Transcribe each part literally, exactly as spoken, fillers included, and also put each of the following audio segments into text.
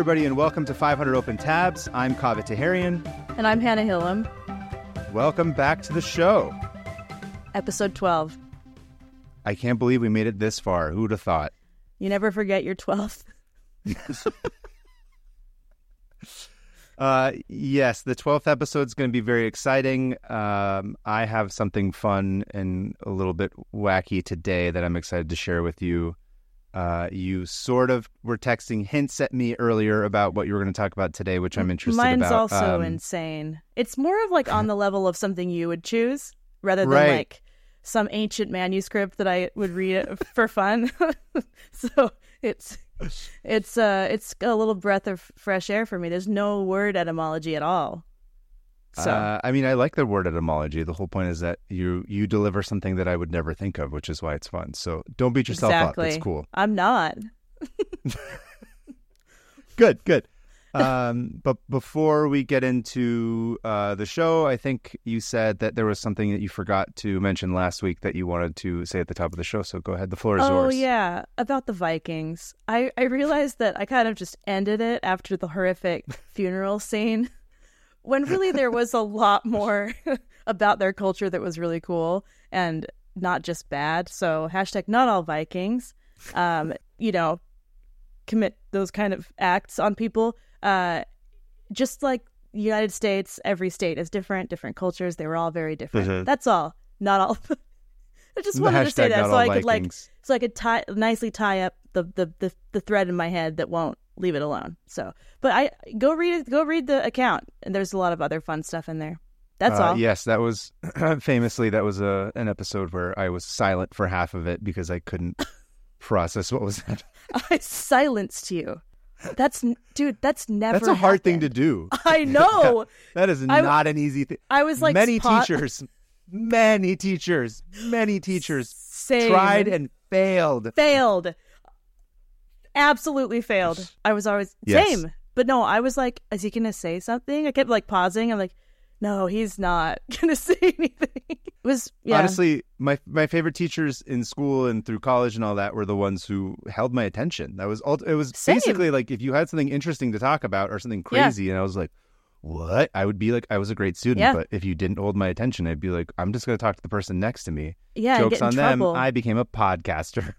everybody, and welcome to five hundred Open Tabs. I'm Kaveh Taherian. And I'm Hannah Hillam. Welcome back to the show. Episode twelve. I can't believe we made it this far. Who'd have thought? You never forget your twelfth. uh, yes, the twelfth episode is going to be very exciting. Um, I have something fun and a little bit wacky today that I'm excited to share with you. Uh, you sort of were texting hints at me earlier about what you were going to talk about today, which I'm interested Mine's about. Mine's also um, insane. It's more of like on the level of something you would choose rather than right. like some ancient manuscript that I would read for fun. So it's it's uh it's a little breath of fresh air for me. There's no word etymology at all. So uh, I mean, I like the word etymology. The whole point is that you you deliver something that I would never think of, which is why it's fun. So don't beat yourself exactly. up. It's cool. I'm not. Good, good. Um, but before we get into uh, the show, I think you said that there was something that you forgot to mention last week that you wanted to say at the top of the show. So go ahead. The floor is oh, yours. Oh, yeah. About the Vikings. I, I realized that I kind of just ended it after the horrific funeral scene, when really there was a lot more about their culture that was really cool and not just bad. So hashtag not all Vikings, um, you know, commit those kind of acts on people. Uh, just like the United States, every state is different, different cultures. They were all very different. Mm-hmm. That's all. Not all. I just wanted to say that so I could Vikings. like so I could tie nicely tie up the, the, the, the thread in my head that won't leave it alone. So, but I go read it. Go read the account, and there's a lot of other fun stuff in there. That's uh, all. Yes, that was famously that was a an episode where I was silent for half of it because I couldn't process what was happening. I silenced you. That's dude. That's never. That's a hard happened. thing to do. I know. That is I, not an easy thing. I was like many spot- teachers, many teachers, many teachers Same. tried and failed. Failed. Absolutely failed. I was always yes. same, but no. I was like, is he gonna say something? I kept like pausing. I'm like, no, he's not gonna say anything. It was yeah. Honestly, my my favorite teachers in school and through college and all that were the ones who held my attention. That was all. It was Same. basically like if you had something interesting to talk about or something crazy, yeah. and I was like, what? I would be like, I was a great student, yeah. but if you didn't hold my attention, I'd be like, I'm just going to talk to the person next to me. Yeah, jokes on trouble. them. I became a podcaster.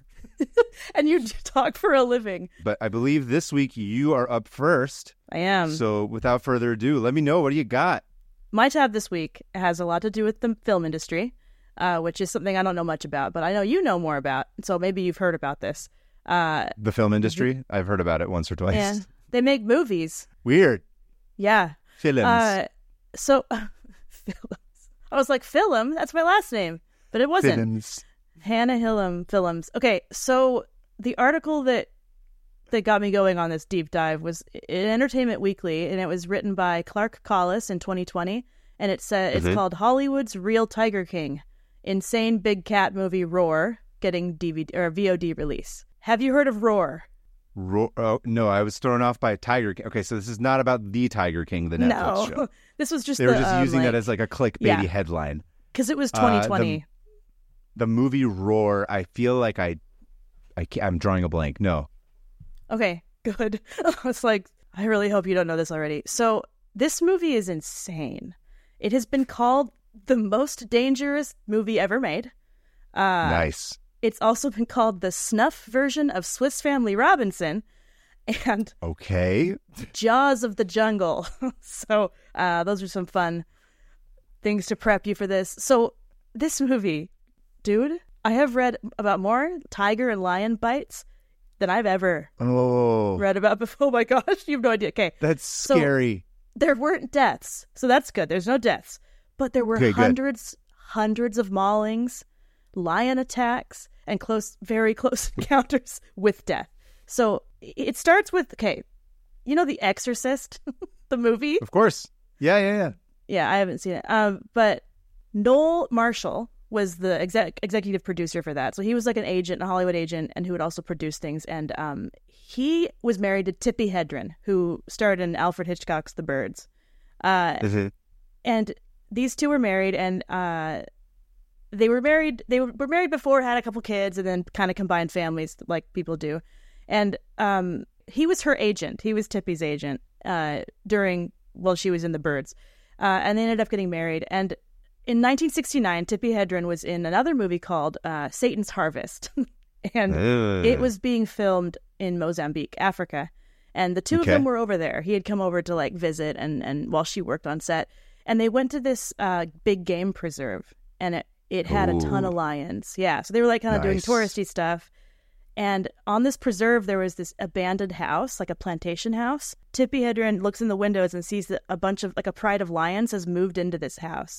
And you talk for a living. But I believe this week you are up first. I am. So without further ado, let me know, what do you got? My tab this week has a lot to do with the film industry, uh, which is something I don't know much about, but I know you know more about. So maybe you've heard about this. Uh, the film industry? Th- I've heard about it once or twice. Yeah, they make movies. Weird. Yeah. Films. Uh, so, uh, films. I was like, Film? That's my last name. But it wasn't. Films. Hannah Hillam Films. Okay, so the article that that got me going on this deep dive was in Entertainment Weekly, and it was written by Clark Collis in twenty twenty, and it said mm-hmm. it's called Hollywood's Real Tiger King: Insane Big Cat Movie Roar Getting D V D or V O D Release. Have you heard of Roar? Roar? Oh, no, I was thrown off by Tiger King. Okay, so this is not about the Tiger King, the Netflix no. show. This was just they were the, just um, using like, that as like a clickbaity yeah. headline because it was twenty twenty. Uh, the, the movie Roar. I feel like I, I can't, I'm drawing a blank. No. Okay, good. It's like, I really hope you don't know this already. So this movie is insane. It has been called the most dangerous movie ever made. Uh, nice. It's also been called the snuff version of Swiss Family Robinson and okay, Jaws of the Jungle. So uh, those are some fun things to prep you for this. So this movie, dude, I have read about more tiger and lion bites than I've ever oh. read about before. Oh my gosh, you have no idea. Okay. That's so, scary. There weren't deaths, so that's good. There's no deaths. But there were okay, hundreds, good. hundreds of maulings, lion attacks, and close, very close encounters with death. So it starts with, okay, you know The Exorcist, the movie? Of course. Yeah, yeah, yeah. Yeah, I haven't seen it. Um, but Noel Marshall was the exec- executive producer for that. So he was like an agent, a Hollywood agent, and who would also produce things. And um, he was married to Tippi Hedren, who starred in Alfred Hitchcock's The Birds. Uh, mm-hmm. And these two were married, and uh, they were married. They were, were married before, had a couple kids, and then kind of combined families like people do. And um, he was her agent. He was Tippi's agent uh, during while she was in the Birds, uh, and they ended up getting married. And in nineteen sixty-nine, Tippi Hedren was in another movie called uh, Satan's Harvest, and Ugh. it was being filmed in Mozambique, Africa. And the two okay. of them were over there. He had come over to like visit, and and while she worked on set, and they went to this uh, big game preserve, and it it had Ooh. a ton of lions. Yeah, so they were like kind of nice. doing touristy stuff. And on this preserve, there was this abandoned house, like a plantation house. Tippi Hedren looks in the windows and sees that a bunch of, like a pride of lions has moved into this house.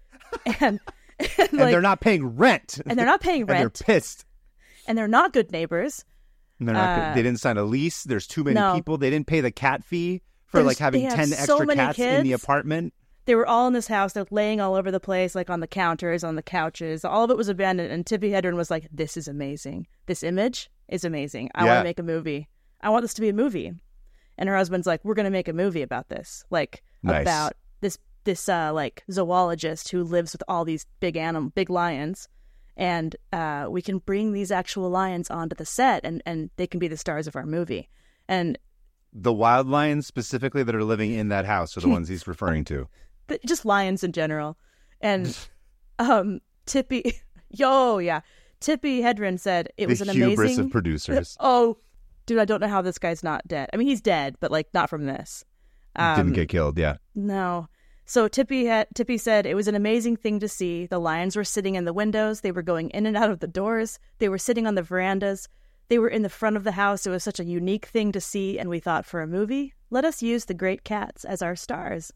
And, and, and like, they're not paying rent. And they're not paying rent. And they're pissed. And they're not good neighbors. And they're not uh, good. They didn't sign a lease. There's too many no. people. They didn't pay the cat fee for There's, like having ten so extra cats kids. in the apartment. They were all in this house. They're laying all over the place, like on the counters, on the couches. All of it was abandoned. And Tippi Hedren was like, this is amazing. This image is amazing. I yeah. want to make a movie. I want this to be a movie. And her husband's like, we're going to make a movie about this. Like, nice. about this, this uh, like, zoologist who lives with all these big animal, big lions. And uh, we can bring these actual lions onto the set, and, and they can be the stars of our movie. And the wild lions specifically that are living in that house are the ones he's referring to. Just lions in general. And um, Tippi, yo, yeah. Tippi Hedren said it the was an hubris amazing... of producers. Oh, dude, I don't know how this guy's not dead. I mean, he's dead, but like not from this. Um, Didn't get killed, yeah. No. So Tippi, had, Tippi said it was an amazing thing to see. The lions were sitting in the windows. They were going in and out of the doors. They were sitting on the verandas. They were in the front of the house. It was such a unique thing to see. And we thought, for a movie, let us use the great cats as our stars.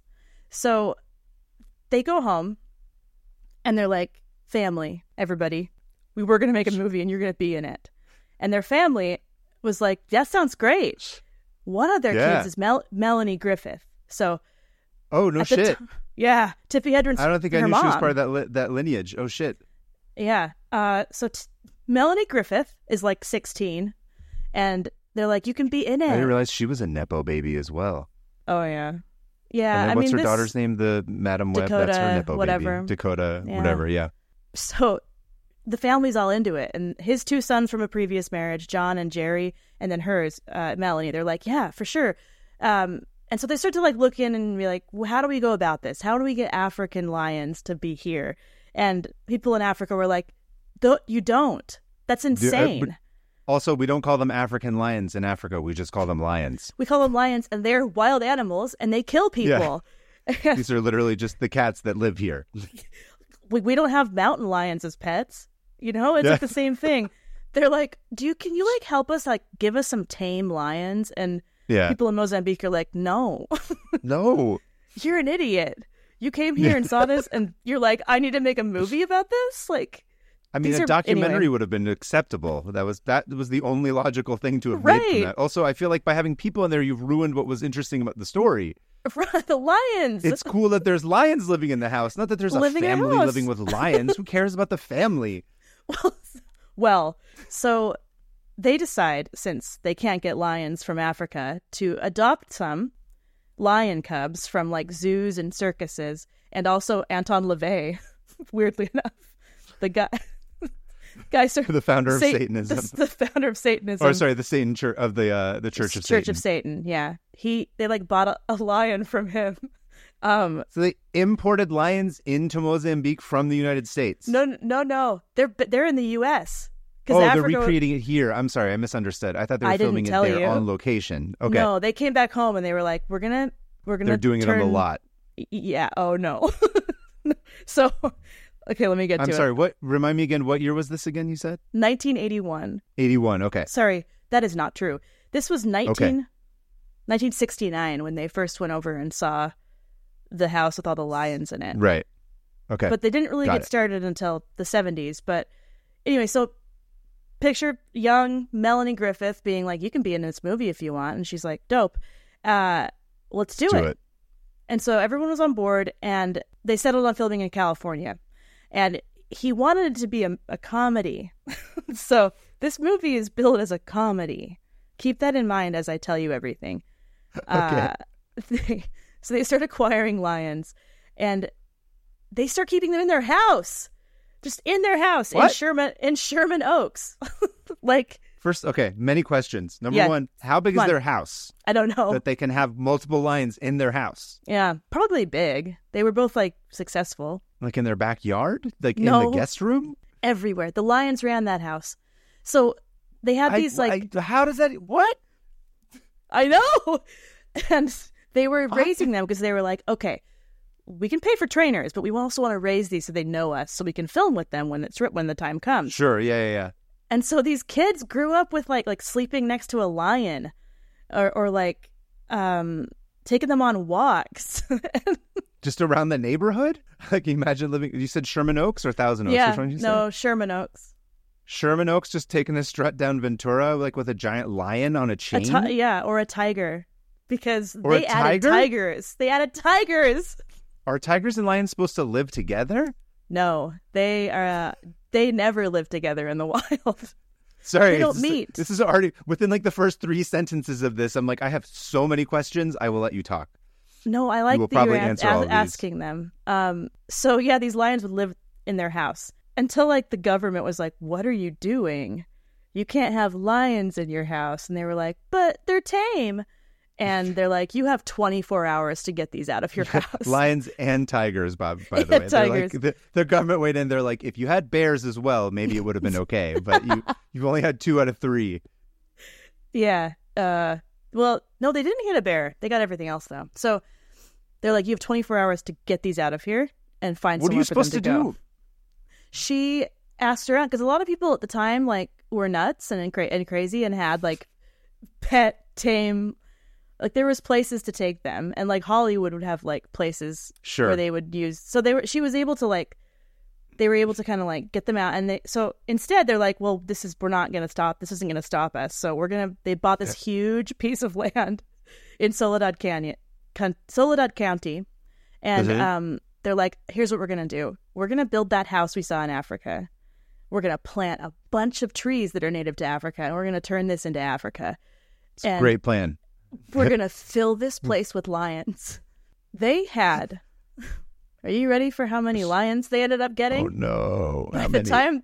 So they go home and they're like, family, everybody, we were going to make a movie and you're going to be in it. And their family was like, that sounds great. One of their yeah. kids is Mel- Melanie Griffith. So, oh, no shit. T- yeah. Tippi Hedren's I don't think I knew mom. she was part of that, li- that lineage. Oh, shit. Yeah. Uh, so t- Melanie Griffith is like sixteen and they're like, you can be in it. I didn't realize she was a Nepo baby as well. Oh, yeah. Yeah, and then I what's mean, her this... daughter's name? The Madam Web. Dakota, That's her Nepo whatever. baby. Dakota, yeah. whatever. Yeah. So the family's all into it, and his two sons from a previous marriage, John and Jerry, and then hers, uh, Melanie. They're like, yeah, for sure. Um, and so they start to like look in and be like, well, how do we go about this? How do we get African lions to be here? And people in Africa were like, you don't. That's insane. Yeah, uh, Also, we don't call them African lions in Africa. We just call them lions. We call them lions, and they're wild animals, and they kill people. Yeah. These are literally just the cats that live here. we, we don't have mountain lions as pets. You know, it's yeah. like the same thing. They're like, "Do you? Can you like help us? Like, give us some tame lions?" And yeah. people in Mozambique are like, "No, no, you're an idiot. You came here and saw this, and you're like, I need to make a movie about this, like." I mean, These a are, documentary anyway. would have been acceptable. That was that was the only logical thing to have right. made from that. Also, I feel like by having people in there, you've ruined what was interesting about the story. The lions. It's cool that there's lions living in the house, not that there's living a family a living with lions. Who cares about the family? Well, well, so they decide, since they can't get lions from Africa, to adopt some lion cubs from like zoos and circuses, and also Anton LaVey, weirdly enough, the guy. Guy, sir, the founder of Satan, Satanism. The, the founder of Satanism. Or sorry, the Satan Church of the uh, the Church of Satan. Church of Satan. Yeah, he they like bought a, a lion from him. Um, so they imported lions into Mozambique from the United States. No, no, no. They're they're in the U S Oh, Africa... they're recreating it here. I'm sorry, I misunderstood. I thought they were I filming it there you. on location. Okay. No, they came back home and they were like, "We're gonna, we're gonna." They're doing turn... it on the lot. Yeah. Oh no. So. Okay, let me get to I'm it. I'm sorry, what? Remind me again, what year was this again, you said? nineteen eighty-one. eighty-one, okay. Sorry, that is not true. This was nineteen, okay. nineteen sixty-nine when they first went over and saw the house with all the lions in it. Right. Okay. But they didn't really Got get it. started until the seventies. But anyway, so picture young Melanie Griffith being like, you can be in this movie if you want. And she's like, dope. Uh, let's do, do it. it. And so everyone was on board and they settled on filming in California. And he wanted it to be a, a comedy. So this movie is billed as a comedy. Keep that in mind as I tell you everything. Okay. Uh, they, so they start acquiring lions. And they start keeping them in their house. Just in their house. What? In Sherman in Sherman Oaks. Like, First, okay, many questions. Number Yeah. one, how big Come is on. their house I don't know. that they can have multiple lions in their house? Yeah, probably big. They were both like successful Like in their backyard? Like in No. the guest room? everywhere. The lions ran that house. So they had I- these like I- how does that, what? I know. And they were raising them because they were like, okay, we can pay for trainers, but we also want to raise these so they know us, so we can film with them when it's when the time comes. Sure, yeah, yeah, yeah. And so these kids grew up with like like sleeping next to a lion, or or like um taking them on walks. Just around the neighborhood? Like, imagine living, you said Sherman Oaks or Thousand Oaks? yeah, Which one did you say? no, Sherman Oaks. Sherman Oaks just taking a strut down Ventura, like with a giant lion on a A chain? ti- yeah, or a tiger, because Or a they added tiger? tigers. They added tigers. Are tigers and lions supposed to live together? No, they are. Uh, they never live together in the wild. Sorry, They don't it's just- meet. This is already within like the first three sentences of this. I'm like, I have so many questions. I will let you talk. No, I like will that you're probably a- answer a- all of these. asking them. Um, so yeah, these lions would live in their house until like the government was like, "What are you doing? You can't have lions in your house." And they were like, "But they're tame." And they're like, "You have twenty-four hours to get these out of your house." Lions and tigers, Bob, by the Yeah, way. They're like, tigers. the, the government weighed in. They're like, if you had bears as well, maybe it would have been okay. But you, you've only had two out of three. Yeah. Uh, well, no, they didn't hit a bear. They got everything else though. So they're like, "You have twenty-four hours to get these out of here and find What are somewhere you for them supposed to go." do? She asked around because a lot of people at the time like were nuts and cra- and crazy and had like pet tame, like there was places to take them, and like Hollywood would have like places Sure. where they would use. So they were. She was able to like, they were able to kind of like get them out, and they. So instead, they're like, well, this is we're not going to stop. This isn't going to stop us. So we're gonna. They bought this huge piece of land in Soledad Canyon, Con- Soledad County, and Mhm. um, they're like, here's what we're gonna do. We're gonna build that house we saw in Africa. We're gonna plant a bunch of trees that are native to Africa, and we're gonna turn this into Africa. It's a great plan. We're going to fill this place with lions. They had... Are you ready for how many lions they ended up getting? Oh, no. By How the many? time...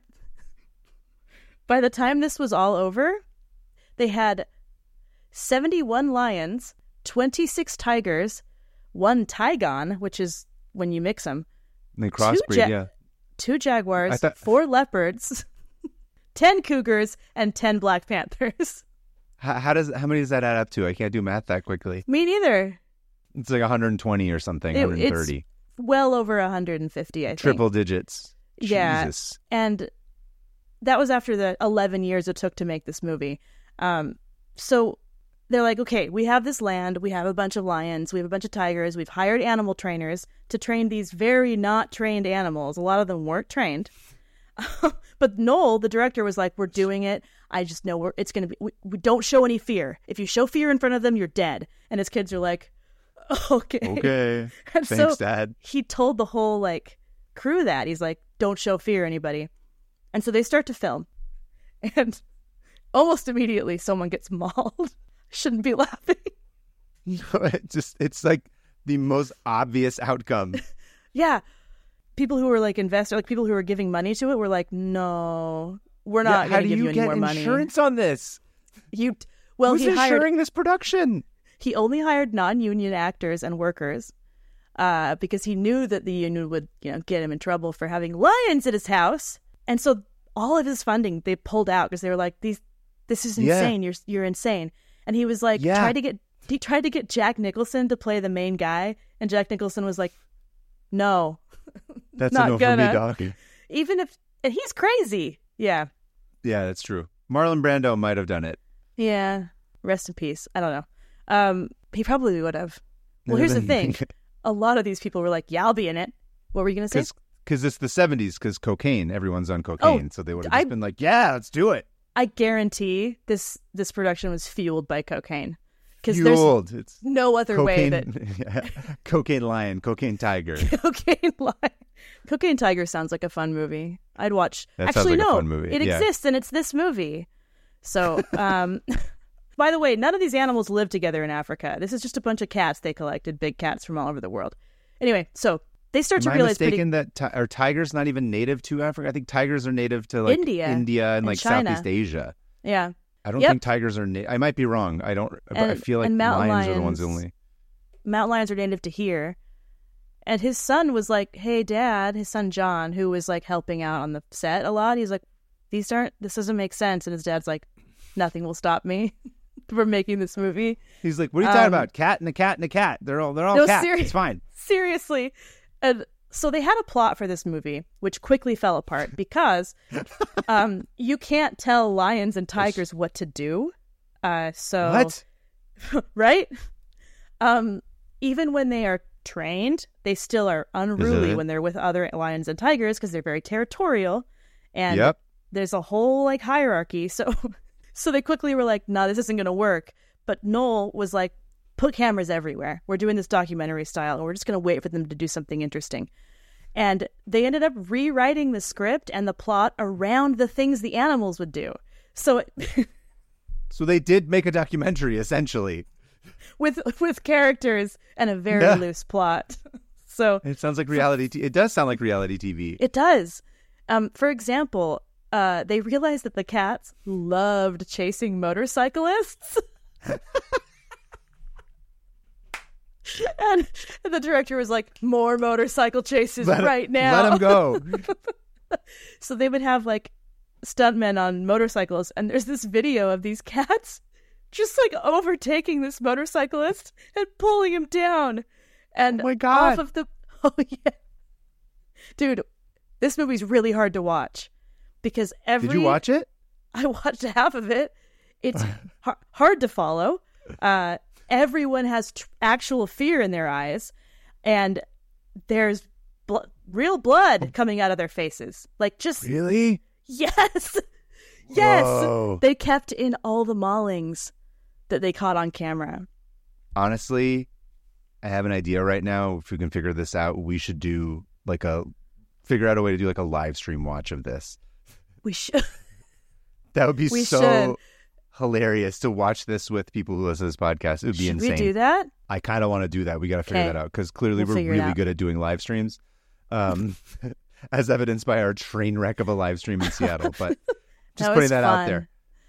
By the time this was all over, they had seventy-one lions, twenty-six tigers, one tigon, which is when you mix them, They crossbreed, ja- yeah. two jaguars, I thought- four leopards, ten cougars, and ten black panthers. How, how does how many does that add up to? I can't do math that quickly. Me neither. It's like one hundred twenty or something, It- one hundred thirty. Well over one hundred fifty, I think. Triple digits. Yeah. Jesus. And that was after the eleven years it took to make this movie. Um, so they're like, okay, we have this land, we have a bunch of lions, we have a bunch of tigers, we've hired animal trainers to train these very not trained animals. A lot of them weren't trained. But Noel, the director, was like, we're doing it. I just know we're, it's going to be, we, we don't show any fear. If you show fear in front of them, you're dead. And his kids are like, okay. Okay. And Thanks, so Dad. he told the whole like crew that he's like, don't show fear anybody. And so they start to film, and almost immediately someone gets mauled. Shouldn't be laughing. it just it's like the most obvious outcome. Yeah, people who were like investors, like people who were giving money to it, were like, no, we're not Yeah, going how to do give you, you any get more money. insurance on this? You well, Who's he hired. insuring this production? He only hired non-union actors and workers. Uh, because he knew that the union would, you know, get him in trouble for having lions at his house, and so all of his funding they pulled out because they were like, "These, this is Yeah. insane. You're you're insane." And he was like, Yeah. tried to get he tried to get Jack Nicholson to play the main guy, and Jack Nicholson was like, "No, That's Not a no gonna. for me, dog. even if and he's crazy." Yeah, Yeah, that's true. Marlon Brando might have done it. yeah. Rest in peace. I don't know. Um, he probably would have. Well, here's the thing: a lot of these people were like, "Yeah, I'll be in it." What were you gonna say? Because it's the seventies, because cocaine, everyone's on cocaine. so they would have just I- been like, yeah, let's do it. I guarantee this this production was fueled by cocaine, because there's Fueled. It's no other way cocaine, that cocaine lion, cocaine tiger. Cocaine Lion, Cocaine Tiger sounds like a fun movie. I'd watch. That sounds Actually, like a no, fun movie, it yeah. exists and it's this movie. So, um, by the way, none of these animals live together in Africa. This is just a bunch of cats they collected, big cats from all over the world. Anyway, so they start to Am I realize pretty mistaken that ti- are tigers not even native to Africa? I think tigers are native to like India India and and like China. Southeast Asia. yeah. I don't Yep. think tigers are. Na- I might be wrong. I don't. but I And- feel like and mountain lions are the ones lions- only. Mountain lions are native to here. And his son was like, hey, Dad, his son John, who was like helping out on the set a lot. He's like, these aren't, this doesn't make sense. And his dad's like, nothing will stop me from making this movie. He's like, what are you talking Um, about? Cat and a cat and a cat. They're all they're all No, cats. seri- It's fine. Seriously. And so they had a plot for this movie, which quickly fell apart because um, you can't tell lions and tigers what to do. Uh, so What? right? Um, even when they are trained, they still are unruly Mhm. when they're with other lions and tigers because they're very territorial, and Yep. there's a whole like hierarchy. So, so they quickly were like, "No, this isn't going to work." But Noel was like, "Put cameras everywhere. We're doing this documentary style, and we're just going to wait for them to do something interesting." And they ended up rewriting the script and the plot around the things the animals would do. So. It, So they did make a documentary, essentially. with with characters and a very Yeah. loose plot. So It sounds like reality. T- it does sound like reality T V. it does. Um, for example, uh, they realized that the cats loved chasing motorcyclists. And the director was like, more motorcycle chases Let 'em- right now. Let them go. So they would have like stuntmen on motorcycles, and there's this video of these cats just like overtaking this motorcyclist and pulling him down. And Oh my God. off of the oh yeah, dude, this movie's really hard to watch because every Did you watch it? I watched half of it. It's har- hard to follow. Uh, everyone has tr- actual fear in their eyes, and there's bl- real blood coming out of their faces. Like just Really? yes, yes. Whoa. They kept in all the maulings that they caught on camera. Honestly, I have an idea right now. If we can figure this out, we should do like a figure out a way to do like a live stream watch of this. We should. That would be We so should. hilarious to watch this with people who listen to this podcast. It would be Should insane. we do that? I kind of want to do that. We got to figure Okay. that out because clearly We'll we're figure it really out. good at doing live streams, um, as evidenced by our train wreck of a live stream in Seattle. But just That putting was that out fun. there.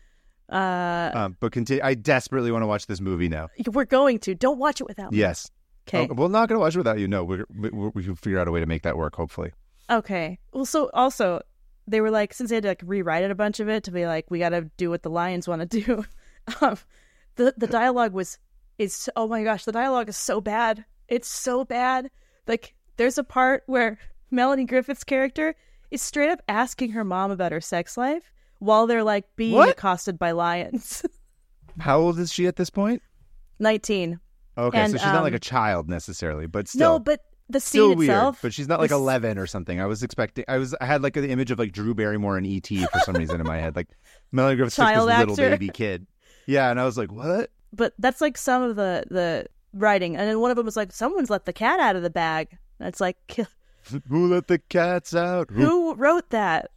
Uh, Um, but continue. I desperately want to watch this movie now. we're going to. Don't watch it without me. Yes. Okay. Oh, we're not going to watch it without you. No, we're, we we can figure out a way to make that work. Hopefully. Okay. Well, so also they were like, since they had to like rewrite it a bunch of it to be like, we got to do what the lions want to do. um, the the dialogue was is oh my gosh, the dialogue is so bad. It's so bad. Like there's a part where Melanie Griffith's character is straight up asking her mom about her sex life while they're like being What? accosted by lions. How old is she at this point? nineteen. Okay, And, so she's not like um, a child necessarily, but still. No, but the Still scene weird, itself. but she's not like is- eleven or something. I was expecting. I was. I had like the image of like Drew Barrymore and E T for some reason in my head. Like Melanie Griffith's like Child this little actor. baby kid. Yeah, and I was like, what? But that's like some of the the writing, and then one of them was like, someone's let the cat out of the bag. And it's like, Who let the cats out? Who? who wrote that?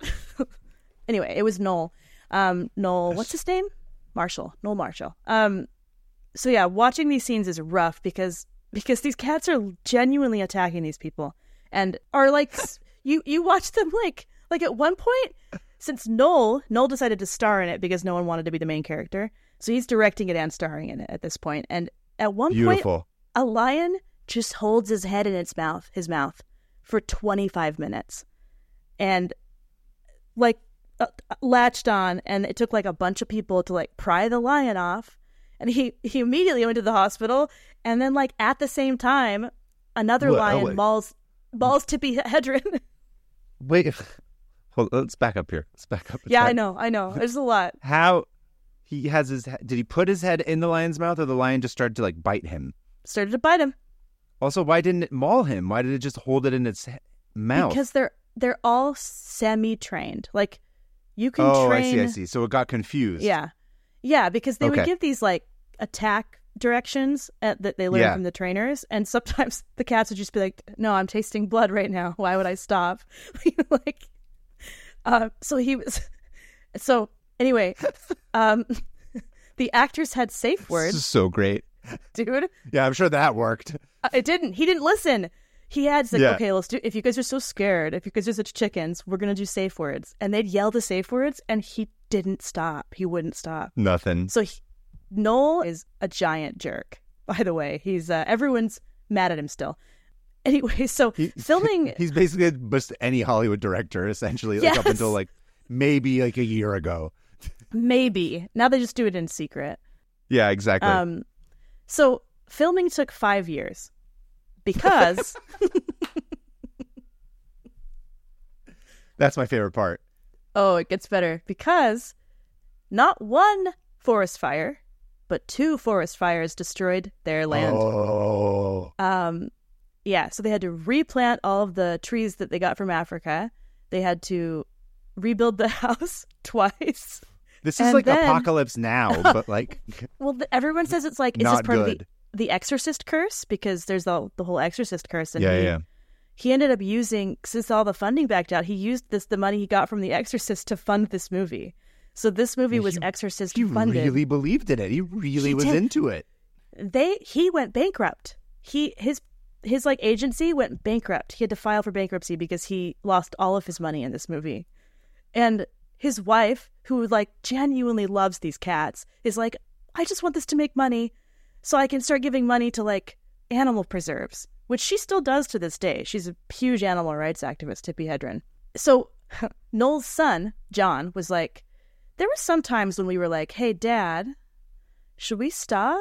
Anyway, it was Noel. Um, Noel, what's his name? Marshall. Noel Marshall. Um, so yeah, watching these scenes is rough because because these cats are genuinely attacking these people and are like s- you you watch them like like at one point, since Noel Noel decided to star in it because no one wanted to be the main character, so he's directing it and starring in it at this point. And at one point, Beautiful. a lion just holds his head in its mouth, his mouth, for twenty-five minutes, and like uh, latched on, and it took like a bunch of people to like pry the lion off, and he he immediately went to the hospital, and then like at the same time, another What? Oh, lion wait. mauls mauls Tippy Hedren. Wait. Hold, let's back up here. Let's back up. a Yeah, I tad. know, I know. There's a lot. How he has his. Did he put his head in the lion's mouth, or the lion just started to like bite him? Started to bite him Also, why didn't it maul him? Why did it just hold it in its he- mouth? because they're they're all semi trained. Like you can oh, train. I see. I see. So it got confused. Yeah. Yeah, because they would Okay. give these like attack directions at, that they learn Yeah. from the trainers, and sometimes the cats would just be like, "No, I'm tasting blood right now. Why would I stop?" like, uh, so he was. So anyway, um, the actors had safe This words, is so great. dude. Yeah, I'm sure that worked. Uh, It didn't. He didn't listen. He had said, Yeah. "Okay, let's do. If you guys are so scared, if you guys are such chickens, we're gonna do safe words." And they'd yell the safe words, and he didn't stop. He wouldn't stop. Nothing. So he, Noel is a giant jerk, by the way. He's uh, everyone's mad at him still. Anyway, so he, filming... He's basically just any Hollywood director, essentially, like yes. up until like maybe like a year ago. Maybe. Now they just do it in secret. Yeah, exactly. Um, so filming took five years because... That's my favorite part. Oh, it gets better. Because not one forest fire, but two forest fires destroyed their land. Oh. Um, yeah, so they had to replant all of the trees that they got from Africa. They had to rebuild the house twice. This is and like then... Apocalypse Now, but like... Well, the, everyone says it's like, is not this part good. of the, the Exorcist curse? Because there's the, the whole Exorcist curse. And yeah, he, yeah. He ended up using, since all the funding backed out, he used this the money he got from The Exorcist to fund this movie. So this movie he, was Exorcist he funded. He really believed in it. He really he was did. into it. They he went bankrupt. He his his like agency went bankrupt. He had to file for bankruptcy because he lost all of his money in this movie. And his wife, who like genuinely loves these cats, is like, I just want this to make money so I can start giving money to like animal preserves, which she still does to this day. She's a huge animal rights activist, Tippi Hedren. So Noel's son, John, was like, there were some times when we were like, hey, Dad, should we stop?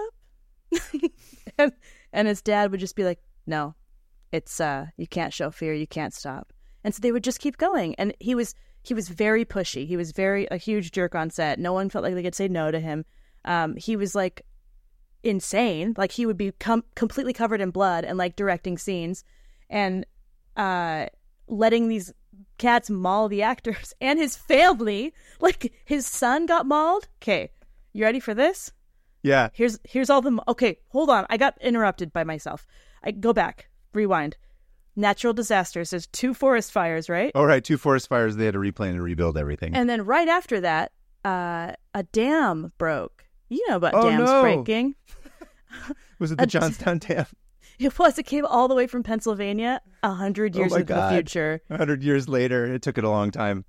and, and his dad would just be like, no, it's, uh, you can't show fear. You can't stop. And so they would just keep going. And he was, he was very pushy. He was very, a huge jerk on set. No one felt like they could say no to him. Um, he was like insane. Like he would be com- completely covered in blood and like directing scenes and, uh, letting these cats maul the actors and his family. Like his son got mauled. Okay. You ready for this? Yeah. Here's here's all the... Okay, hold on. I got interrupted by myself. I go back. Rewind. Natural disasters. There's two forest fires, right? All right, two forest fires. They had to replan and rebuild everything. And then right after that, uh, a dam broke. You know about oh, dams no. breaking. Was it the a, Johnstown Dam? It was. It came all the way from Pennsylvania a hundred years oh into God. the future. A hundred years later. It took it a long time.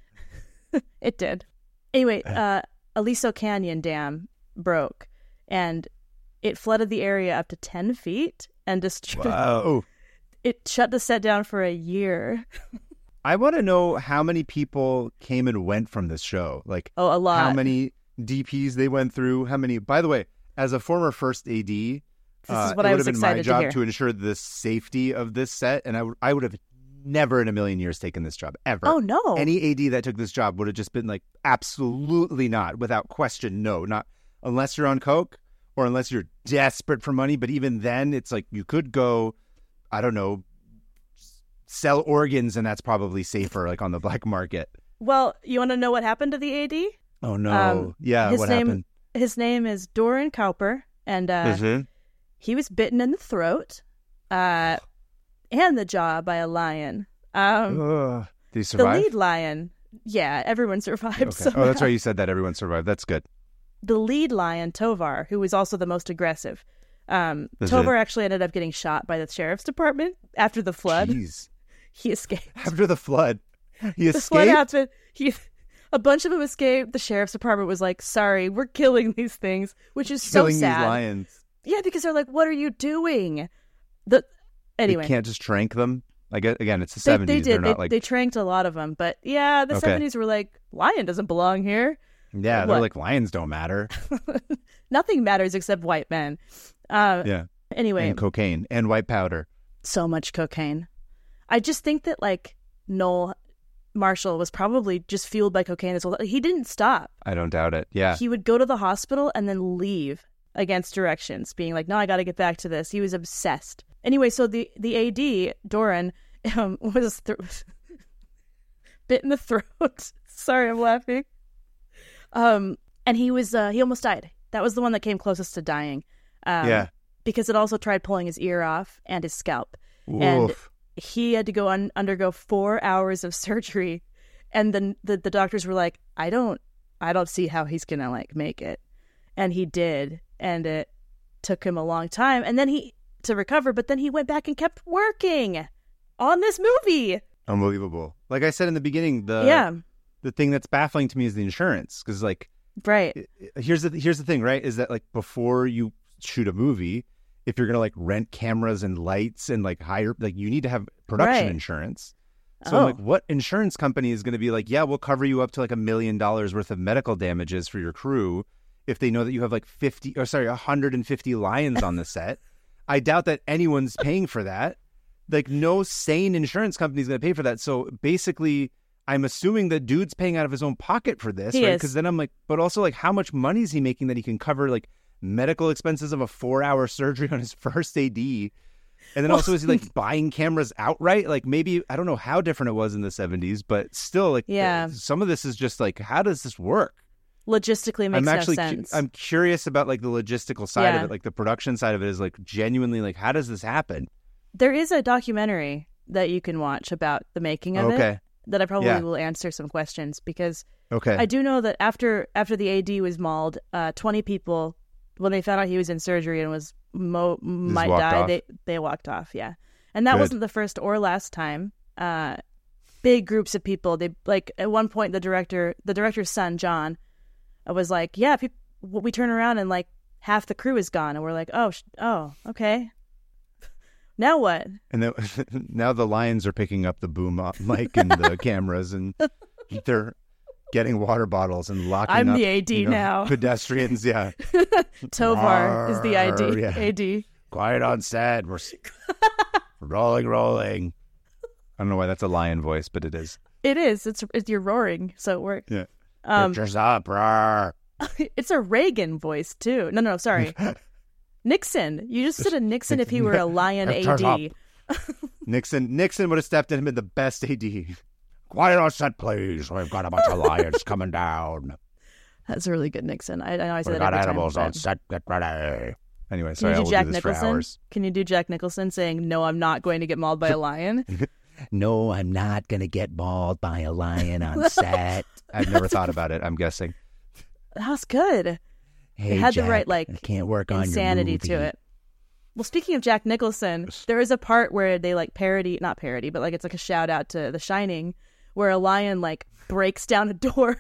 It did. Anyway, uh, Aliso Canyon Dam broke and it flooded the area up to ten feet and destroyed. Wow. It shut the set down for a year. I want to know how many people came and went from this show. Like, oh, a lot. How many D Ps they went through. How many? By the way, as a former first A D, this uh, is what it I would was have been my excited job to, hear. to ensure the safety of this set, and I would I would have never in a million years taken this job ever. Oh no! Any A D that took this job would have just been like, absolutely not, without question, no, not unless you're on coke or unless you're desperate for money. But even then, it's like you could go, I don't know, sell organs, and that's probably safer, like on the black market. Well, you want to know what happened to the A D? Oh no! Um, yeah, his what name, happened? His name is Doran Cowper, and uh, mm-hmm. he was bitten in the throat uh, and the jaw by a lion. Um, Ugh. Did he survive? The lead lion, yeah, everyone survived. Okay. Somehow. Oh, that's right. You said that everyone survived. That's good. The lead lion, Tovar, who was also the most aggressive. Um, Is Tovar it? actually ended up getting shot by the sheriff's department after the flood. Jeez. He escaped. After the flood, he The escaped. flood happened. He, a bunch of them escaped. The sheriff's department was like, "Sorry, we're killing these things," which is Killing so sad. these lions. Yeah, because they're like, "What are you doing?" The anyway, They can't just trank them. I guess again, it's the they, seventies. they did. They're not they, like they tranked a lot of them, but yeah, the Okay. seventies were like, "Lion doesn't belong here." yeah, What? they're like lions don't matter. Nothing matters except white men. Uh, Yeah, Anyway, and cocaine and white powder. so much cocaine. I just think that like Noel Marshall was probably just fueled by cocaine as well. He didn't stop. I don't doubt it. Yeah, He would go to the hospital and then leave against directions, being like, no, I got to get back to this. He was obsessed. Anyway, so the, the A D, Doran, um, was th- bit in the throat. Sorry, I'm laughing. Um, and he was, uh, he almost died. That was the one that came closest to dying. Um, yeah. Because it also tried pulling his ear off and his scalp. And Oof. he had to go un- undergo four hours of surgery. And then the, the doctors were like, I don't, I don't see how he's going to like make it. And he did. And it took him a long time. And then he, to recover, but then he went back and kept working on this movie. Unbelievable. Like I said in the beginning, the yeah. the thing that's baffling to me is the insurance, because like, right. Here's the here's the thing, right? Is that like before you shoot a movie, if you're gonna like rent cameras and lights and like hire, like you need to have production Right. insurance. So Oh. I'm like, what insurance company is going to be like, yeah, we'll cover you up to like a million dollars worth of medical damages for your crew if they know that you have like fifty or sorry, one hundred fifty lions on the set? I doubt that anyone's paying for that. Like no sane insurance company is going to pay for that. So basically, I'm assuming that dude's paying out of his own pocket for this, He right? is. Because then I'm like, but also like, how much money is he making that he can cover like medical expenses of a four-hour surgery on his first A D? And then Well- also, is he like buying cameras outright? Like maybe, I don't know how different it was in the seventies, but still, like, Yeah. some of this is just like, how does this work? Logistically makes I'm actually, no cu- sense. I'm curious about like the logistical side of Yeah. it, like the production side of it is like genuinely like, how does this happen? There is a documentary that you can watch about the making of Okay. it that I probably Yeah. will answer some questions, because Okay. I do know that after after the A D was mauled, uh, twenty people, when they found out he was in surgery and was mo- might walked die, off. they they walked off. Yeah, and that Good. wasn't the first or last time. Uh, big groups of people. They like at one point the director, the director's son John, uh, was like, "Yeah, peop- we turn around and like half the crew is gone," and we're like, "Oh, sh- oh, okay." Now what? And then, now the lions are picking up the boom op- mic and the cameras, and they're getting water bottles and locking I'm up the A D you know, now. pedestrians. Yeah. Tovar is the I D. Arr, yeah. A D. Quiet on set. We're s- rolling, rolling. I don't know why that's a lion voice, but it is. It is. It's it's you're roaring, so it works. Yeah. Um, Pictures up. Rawr. it's a Reagan voice too. No, no, sorry. Nixon. You just said a Nixon if he were a lion Pictures A D. Nixon Nixon would have stepped in and been the best A D. Quiet on set, please. We've got a bunch of lions coming down. That's a really good Nixon. I, I know I say We've that got every animals time. on set. Get ready. Anyway, Can sorry, I you do will Jack do this for Nicholson? hours. Can you do Jack Nicholson saying, "No, I'm not going to get mauled by a lion"? No, I'm not going to get mauled by a lion on set. I've never thought about it, I'm guessing. That was good. Hey, It had the Jack, right, like, I can't work on Insanity your to movie. it. Well, speaking of Jack Nicholson, there is a part where they like parody, not parody, but like it's like a shout out to The Shining, where a lion like breaks down a door.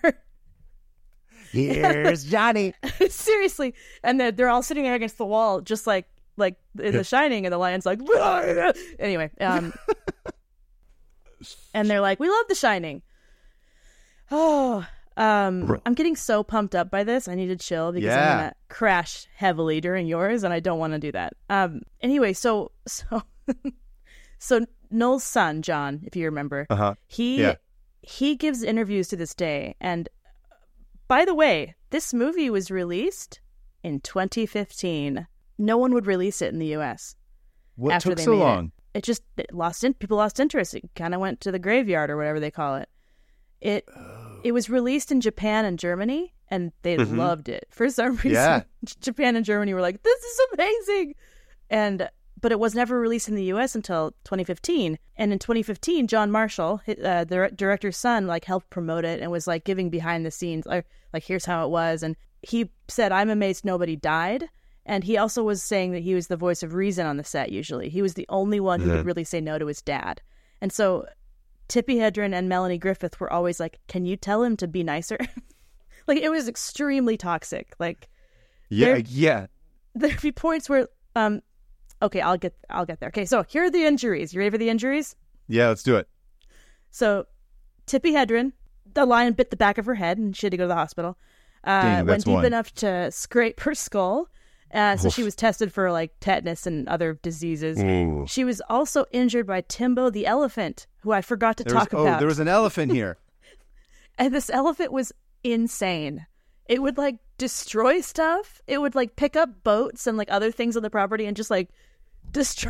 Here's Johnny. Seriously, and they're, they're all sitting there against the wall, just like like in The Shining, and the lion's like, anyway, um, and they're like, "We love The Shining." Oh, um, I'm getting so pumped up by this. I need to chill because Yeah. I'm gonna crash heavily during yours, and I don't want to do that. Um, anyway, so so so Noel's son, John, if you remember, Uh-huh. he Yeah. he gives interviews to this day. And by the way, this movie was released in twenty fifteen. No one would release it in the U S What after took they so made long? It. It just it lost in, people lost interest. It kind of went to the graveyard or whatever they call it. It it was released in Japan and Germany, and they Mhm. loved it for some reason. Yeah. Japan and Germany were like, "This is amazing," and but it was never released in the U S until twenty fifteen. And in twenty fifteen, John Marshall, uh, the director's son, like helped promote it and was like giving behind the scenes, like, like here's how it was. And he said, "I'm amazed nobody died." And he also was saying that he was the voice of reason on the set. Usually, he was the only one who Mhm. could really say no to his dad. And so Tippi Hedren and Melanie Griffith were always like, "Can you tell him to be nicer?" Like it was extremely toxic. Like Yeah, There- yeah. there'd be points where, um, okay, I'll get, I'll get there. Okay, so here are the injuries. You ready for the injuries? Yeah, let's do it. So, Tippi Hedren, the lion bit the back of her head, and she had to go to the hospital. Uh, Dang, went that's deep one. enough to scrape her skull. Uh, so Oof. she was tested for like tetanus and other diseases. Ooh. She was also injured by Timbo the elephant, who I forgot to There was, talk oh, about. there was an elephant here. And this elephant was insane. It would like destroy stuff. It would like pick up boats and like other things on the property and just like destroy.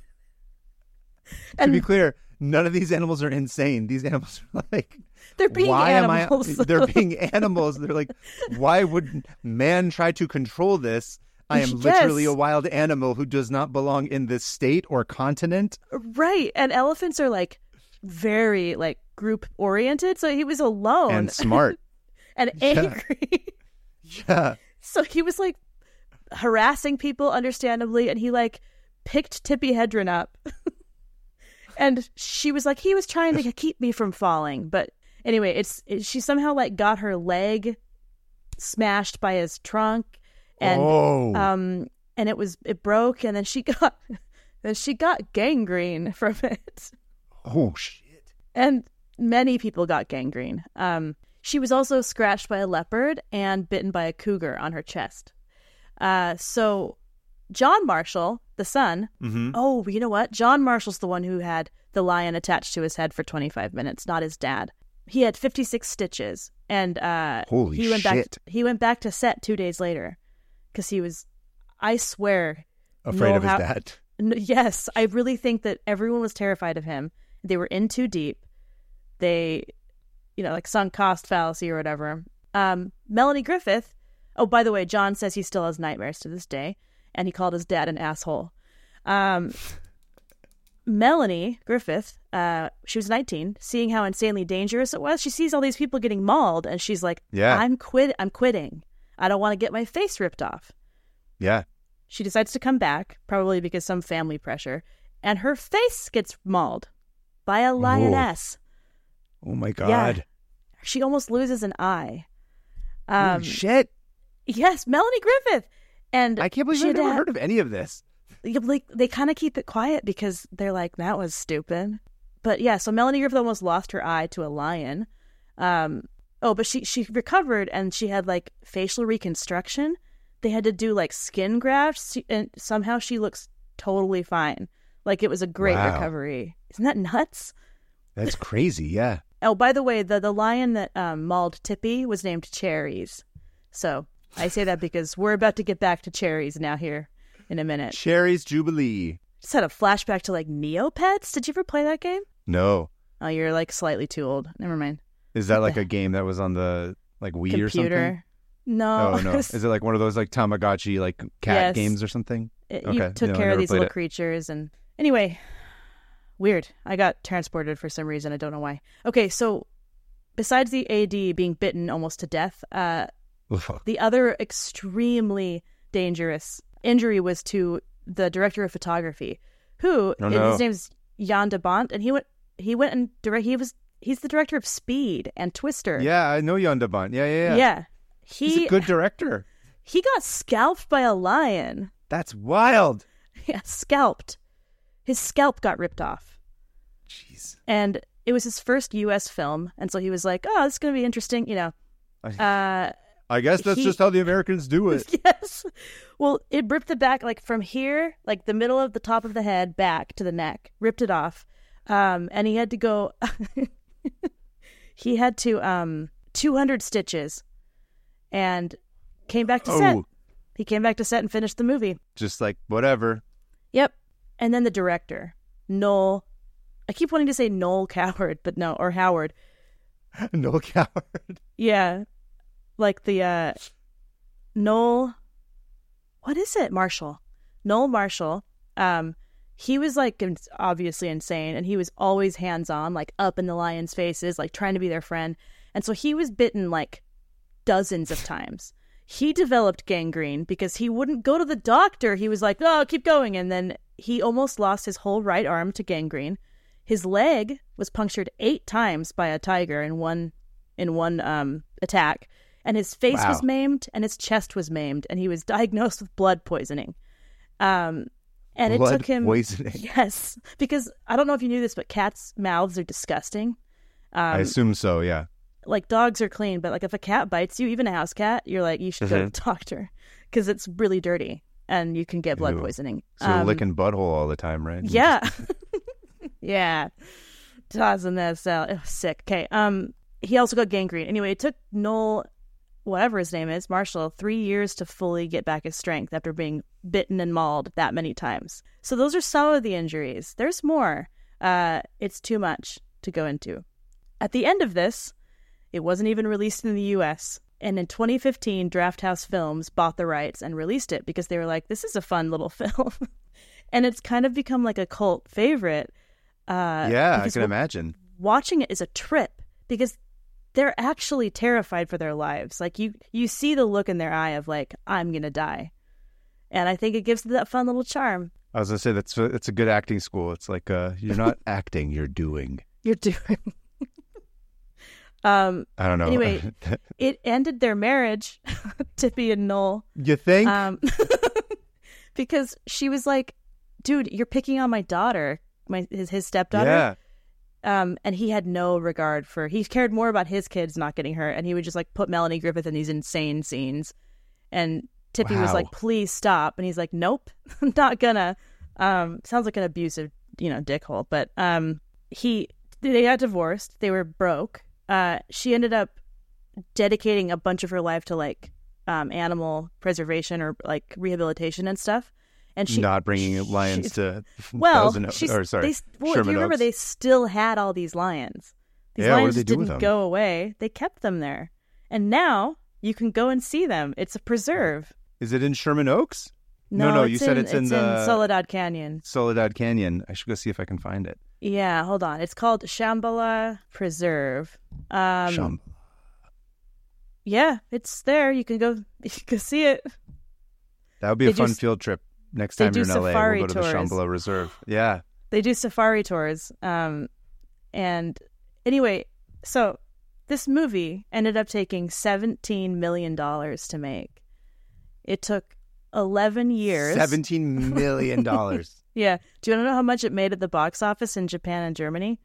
To be and clear, none of these animals are insane. These animals are like, they're being why animals. am I? They're being animals. They're like, why would man try to control this? I am Yes. literally a wild animal who does not belong in this state or continent. Right. And elephants are like very like group oriented. So he was alone And smart. and Yeah. angry. Yeah. So he was like harassing people, understandably, and he like picked Tippi Hedren up. And she was like, he was trying to keep me from falling, but Anyway, it's it, she somehow like got her leg smashed by his trunk, and oh. um, and it was it broke, and then she got then she got gangrene from it. Oh shit! And many people got gangrene. Um, she was also scratched by a leopard and bitten by a cougar on her chest. Uh, so John Marshall, the son. Mm-hmm. Oh, you know what? John Marshall's the one who had the lion attached to his head for twenty-five minutes, not his dad. He had fifty-six stitches, and uh, Holy he went shit. back. He went back to set two days later because he was, I swear, Afraid Noel of his How- dad. N- yes, I really think that everyone was terrified of him. They were in too deep. They, you know, like sunk cost fallacy or whatever. Um, Melanie Griffith. Oh, by the way, John says he still has nightmares to this day, and he called his dad an asshole. Um, Melanie Griffith, uh, she was nineteen, seeing how insanely dangerous it was. She sees all these people getting mauled, and she's like, Yeah. I'm quit. I'm quitting. I don't want to get my face ripped off. Yeah. She decides to come back, probably because some family pressure, and her face gets mauled by a lioness. Oh my God. She almost loses an eye. Holy Um, shit. yes, Melanie Griffith. And I can't believe she I've had never to- heard of any of this. Like, they kind of keep it quiet because they're like, that was stupid. But yeah, so Melanie Griffith almost lost her eye to a lion. Um, oh, but she, she recovered, and she had like facial reconstruction. They had to do like skin grafts, and somehow she looks totally fine. Like it was a great Wow. recovery. Isn't that nuts? That's crazy. Yeah. Oh, by the way, the, the lion that um, mauled Tippy was named Cherries. So I say that because we're about to get back to Cherries now here in a minute. Cherries Jubilee. Just had a flashback to like Neopets. Did you ever play that game? No. Oh, you're like slightly too old. Never mind. Is that What like the- a game that was on the like Wii or something? Computer. No. Oh no. Is it like one of those like Tamagotchi like cat Yes. games or something? It- Okay. You took No, I care never of these played little it. creatures, and anyway, weird. I got transported for some reason. I don't know why. Okay, so besides the A D being bitten almost to death, uh, the other extremely dangerous injury was to the director of photography, who Oh, and no. his name's Jan de Bont, and he went he went and direct. He was he's the director of Speed and Twister. Yeah, I know Jan de Bont. Yeah, yeah, yeah. yeah. He's He a good director. he got scalped by a lion. That's wild. Yeah, scalped. His scalp got ripped off. Jeez. And it was his first U S film, and so he was like, "Oh, this is going to be interesting," you know. Uh, I guess that's he- just how the Americans do it. yes. Well, it ripped the back, like from here, like the middle of the top of the head, back to the neck, ripped it off, um, and he had to go. he had to um two hundred stitches, and came back to set. Oh, He came back to set and finished the movie. just like whatever. Yep. And then the director, Noel. I keep wanting to say Noel Coward, but no, or Howard. No coward. Yeah. Like the uh Noel what is it? Marshall. Noel Marshall. Um he was like ins- obviously insane, and he was always hands-on, like up in the lions' faces, like trying to be their friend. And so he was bitten like dozens of times. He developed gangrene because he wouldn't go to the doctor. He was like, "Oh, keep going." And then he almost lost his whole right arm to gangrene. His leg was punctured eight times by a tiger in one in one um, attack, and his face Wow. was maimed, and his chest was maimed, and he was diagnosed with blood poisoning. Um, and Blood it took him poisoning. yes, because I don't know if you knew this, but cats' mouths are disgusting. I Um, assume so. Yeah. like dogs are clean, but like if a cat bites you, even a house cat, you're like, you should go to Mhm. the doctor because it's really dirty and you can get blood Ew. poisoning. So Um, licking butthole all the time, right? yeah. yeah. Tossing that salad. Ugh, sick. Okay. Um, he also got gangrene. Anyway, it took Noel, whatever his name is, Marshall, three years to fully get back his strength after being bitten and mauled that many times. So those are some of the injuries. There's more. Uh, it's too much to go into. At the end of this, it wasn't even released in the U S. And in twenty fifteen, Drafthouse Films bought the rights and released it because they were like, this is a fun little film. And it's kind of become like a cult favorite. Uh, Yeah, I because can wa- imagine. Watching it is a trip because they're actually terrified for their lives. Like you, you see the look in their eye of like, I'm going to die. And I think it gives it that fun little charm. I was gonna say that's a, it's a good acting school. It's like uh, you're not acting, you're doing. You're doing. Um, I don't know. Anyway, it ended their marriage, Tippy and Noel. You think? Um, because she was like, dude, you're picking on my daughter, my his, his stepdaughter. Yeah. Um, and he had no regard for, he cared more about his kids not getting hurt. And he would just like put Melanie Griffith in these insane scenes. And Tippy was Wow. like, please stop. And he's like, nope, I'm not gonna. Um, sounds like an abusive, you know, dickhole. But um, he, they got divorced. They were broke. Uh, she ended up dedicating a bunch of her life to like um, animal preservation or like rehabilitation and stuff. And she Not bringing she- lions she's- to well, Thousand Oaks- she's, or sorry, they, well, if Sherman you remember, Oaks. they still had all these lions. These Yeah, what lions did they do with didn't them? go away. They kept them there, and now you can go and see them. It's a preserve. Is it in Sherman Oaks? No, no, no, it's you said in, it's in the- Soledad Canyon. Soledad Canyon. I should go see if I can find it. Yeah, hold on. It's called Shambhala Preserve. Um, Sham- yeah, it's there. You can go. You can see it. that would be they a fun do- field trip. Next they time do you're in L A, safari we'll go to the tours. Shambhala Reserve. Yeah. They do safari tours. Um, and anyway, so this movie ended up taking seventeen million dollars to make. It took eleven years. seventeen million dollars. Yeah. Do you want to know how much it made at the box office in Japan and Germany?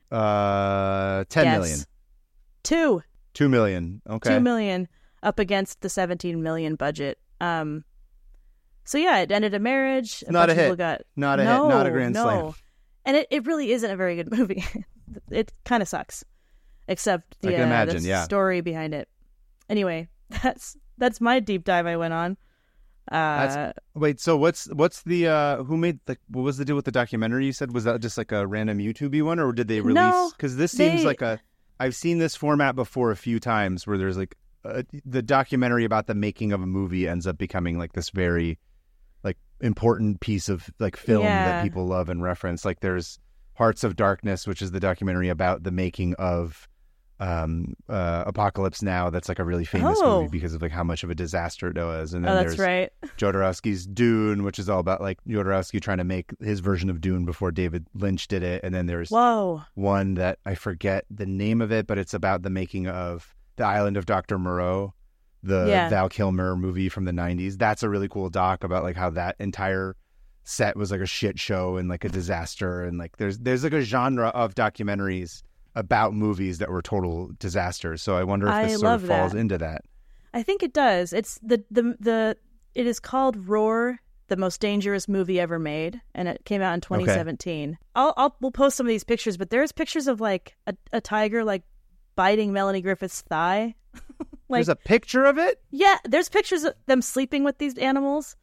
uh, ten Guess. million. Two. Two million. Okay. Two million up against the seventeen million budget. Um, so yeah, it ended a marriage. A Not bunch a of people hit. Got, Not a no, hit. Not a grand no. slam. And it, it really isn't a very good movie. It kind of sucks, except the, I can uh, imagine, the yeah. story behind it. Anyway, that's that's my deep dive I went on. Uh, That's- Wait, so what's what's the uh who made the what was the deal with the documentary you said? Was that just like a random YouTube one, or did they release? No, Because this seems they- like a I've seen this format before a few times where there's like a, the documentary about the making of a movie ends up becoming like this very like important piece of like film Yeah. that people love and reference. Like there's Hearts of Darkness, which is the documentary about the making of um uh Apocalypse Now. That's like a really famous Oh. movie because of like how much of a disaster it was. And then oh, that's there's right. Jodorowsky's Dune, which is all about like Jodorowsky trying to make his version of Dune before David Lynch did it. And then there's Whoa. one that I forget the name of it, but it's about the making of The Island of Doctor Moreau, the Yeah. Val Kilmer movie from the nineties. That's a really cool doc about like how that entire set was like a shit show and like a disaster. And like there's there's like a genre of documentaries about movies that were total disasters. So I wonder if I this sort love of falls that. into that. I think it does. It's the the the. It is called Roar, the most dangerous movie ever made, and it came out in twenty seventeen. I'll I'll we'll post some of these pictures, but there's pictures of like a, a tiger like biting Melanie Griffith's thigh. Like, There's a picture of it, yeah, there's pictures of them sleeping with these animals,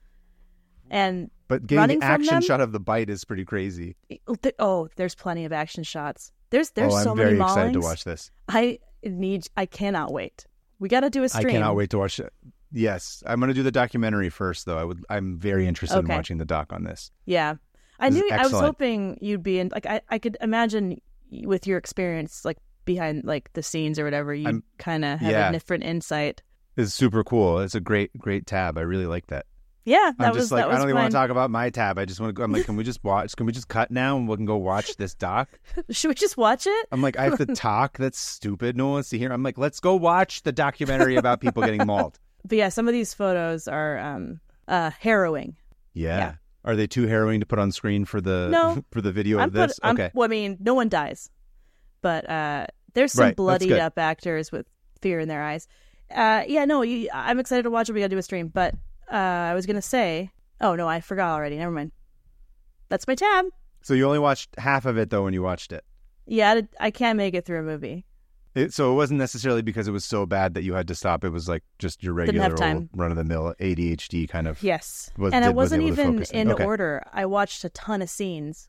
and but getting running the from action them? shot of the bite is pretty crazy. oh, there's plenty of action shots. There's there's oh, I'm so very many excited to maulings. watch this. I need. I cannot wait. We got to do a stream. I cannot wait to watch it. Yes, I'm going to do the documentary first, though. I would. I'm very interested Okay. in watching the doc on this. Yeah, I This is knew. I was excellent. hoping you'd be in. Like, I, I could imagine with your experience, like behind like the scenes or whatever, you I'm- kind of have yeah. a different insight. It's super cool. It's a great, great tab. I really like that. Yeah, that I'm was just like that was I don't even mine. want to talk about my tab. I just want to go. I'm like, can we just watch? Can we just cut now and we can go watch this doc? Should we just watch it? I'm like, I have to talk. That's stupid. No one wants to hear. I'm like, let's go watch the documentary about people getting mauled. But yeah, some of these photos are um uh harrowing. Yeah. Yeah. Are they too harrowing to put on screen for the No. for the video I'm of this? put, I'm, okay. well, I mean, no one dies, but uh, there's some Right, that's bloodied good. up actors with fear in their eyes. Uh, yeah, no, you, I'm excited to watch it. We got to do a stream, but uh, I was gonna say, oh no, I forgot already. Never mind. That's my tab. So you only watched half of it though when you watched it. Yeah, I, I can't make it through a movie. It, so it wasn't necessarily because it was so bad that you had to stop. It was like just your Didn't regular have time. run of the mill A D H D kind of. Yes, Was- and did- it was wasn't able to even focus in. in Okay. order. I watched a ton of scenes,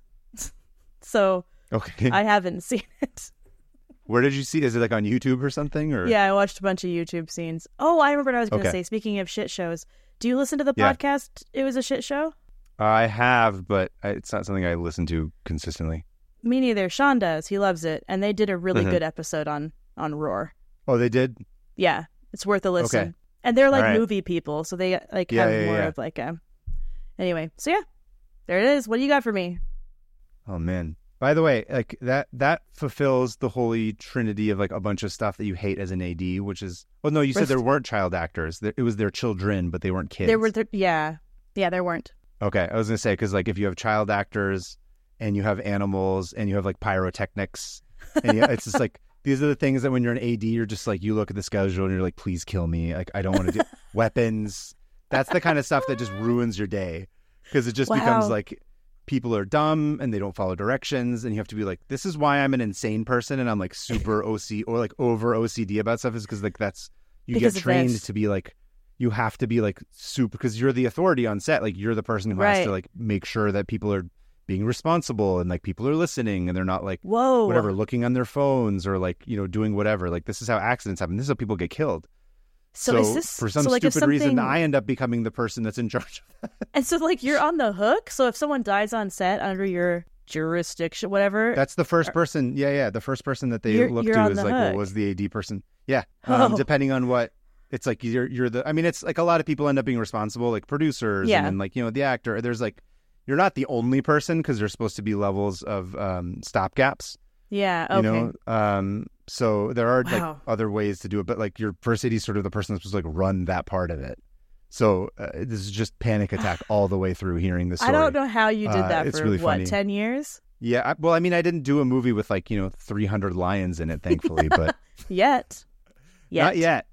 so Okay. I haven't seen it. Where did you see? Is it like on YouTube or something? Or Yeah, I watched a bunch of YouTube scenes. Oh, I remember what I was going to Okay. say. Speaking of shit shows, do you listen to the Yeah. podcast? It was a shit show. I have, but I, it's not something I listen to consistently. Me neither. Sean does. He loves it, and they did a really Mhm. good episode on on Roar. Oh, they did. Yeah, it's worth a listen. Okay. And they're like All right. movie people, so they like Yeah, have yeah, more yeah. of like a. Anyway, so yeah, there it is. What do you got for me? Oh man. By the way, like that that fulfills the holy trinity of like a bunch of stuff that you hate as an A D, which is well, no, you said there weren't child actors. It was their children, but they weren't kids. There were, there, yeah, yeah, there weren't. Okay, I was gonna say because like if you have child actors and you have animals and you have like pyrotechnics, and you, it's just like these are the things that when you're an A D, you're just like you look at the schedule and you're like, please kill me. Like I don't want to do weapons. That's the kind of stuff that just ruins your day because it just wow. becomes like. People are dumb and they don't follow directions, and you have to be like, this is why I'm an insane person and I'm like super O C or like over O C D about stuff is because like that's you because get trained to be like you have to be like super because you're the authority on set, like you're the person who right. has to like make sure that people are being responsible and like people are listening and they're not like whoa whatever looking on their phones or like you know doing whatever. Like this is how accidents happen. This is how people get killed. So, so is this, for some so like stupid something... reason, I end up becoming the person that's in charge of that. And so, like, you're on the hook? So if someone dies on set under your jurisdiction, whatever... That's the first person. Yeah, yeah. The first person that they you're, look you're to is like, hook. well, was the A D person. Yeah. Um, oh. Depending on what... It's like you're you're the... I mean, it's like a lot of people end up being responsible, like producers yeah. and then like, you know, the actor. There's like... You're not the only person because there's supposed to be levels of um, stopgaps. Yeah, okay. You know, um, so there are wow. like other ways to do it, but like your first A D is sort of the person that's supposed to like run that part of it. So uh, this is just panic attack all the way through hearing this story. I don't know how you did that uh, for really what, funny. ten years? Yeah, I, well, I mean, I didn't do a movie with like, you know, three hundred lions in it, thankfully, but yet. Yet. Not yet.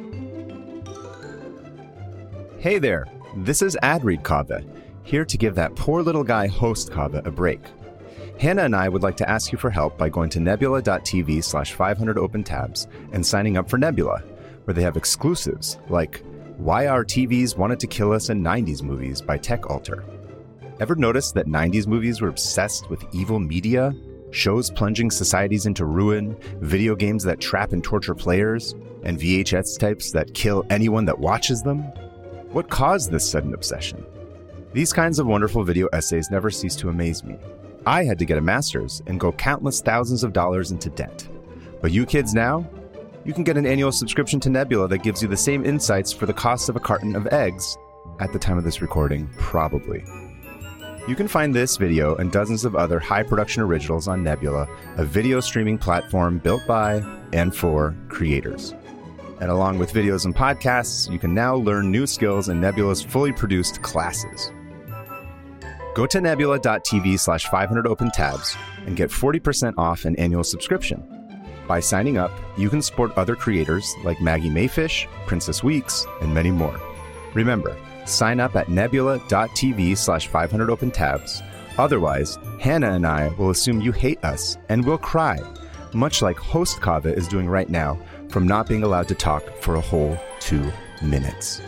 Hey there, this is Ad Read Kaveh, here to give that poor little guy host Kaveh a break. Hannah and I would like to ask you for help by going to nebula.tv slash 500 open tabs and signing up for Nebula, where they have exclusives like Why Our T Vs Wanted to Kill Us in nineties Movies by Tech Alter. Ever notice that nineties movies were obsessed with evil media, shows plunging societies into ruin, video games that trap and torture players, and V H S tapes that kill anyone that watches them? What caused this sudden obsession? These kinds of wonderful video essays never cease to amaze me. I had to get a master's and go countless thousands of dollars into debt. But you kids now, you can get an annual subscription to Nebula that gives you the same insights for the cost of a carton of eggs, at the time of this recording, probably. You can find this video and dozens of other high-production originals on Nebula, a video streaming platform built by and for creators. And along with videos and podcasts, you can now learn new skills in Nebula's fully produced classes. Go to nebula.tv slash 500 open tabs and get forty percent off an annual subscription. By signing up, you can support other creators like Maggie Mayfish, Princess Weeks, and many more. Remember, sign up at nebula.tv slash 500 open tabs. Otherwise, Hannah and I will assume you hate us and will cry, much like host Kaveh is doing right now from not being allowed to talk for a whole two minutes.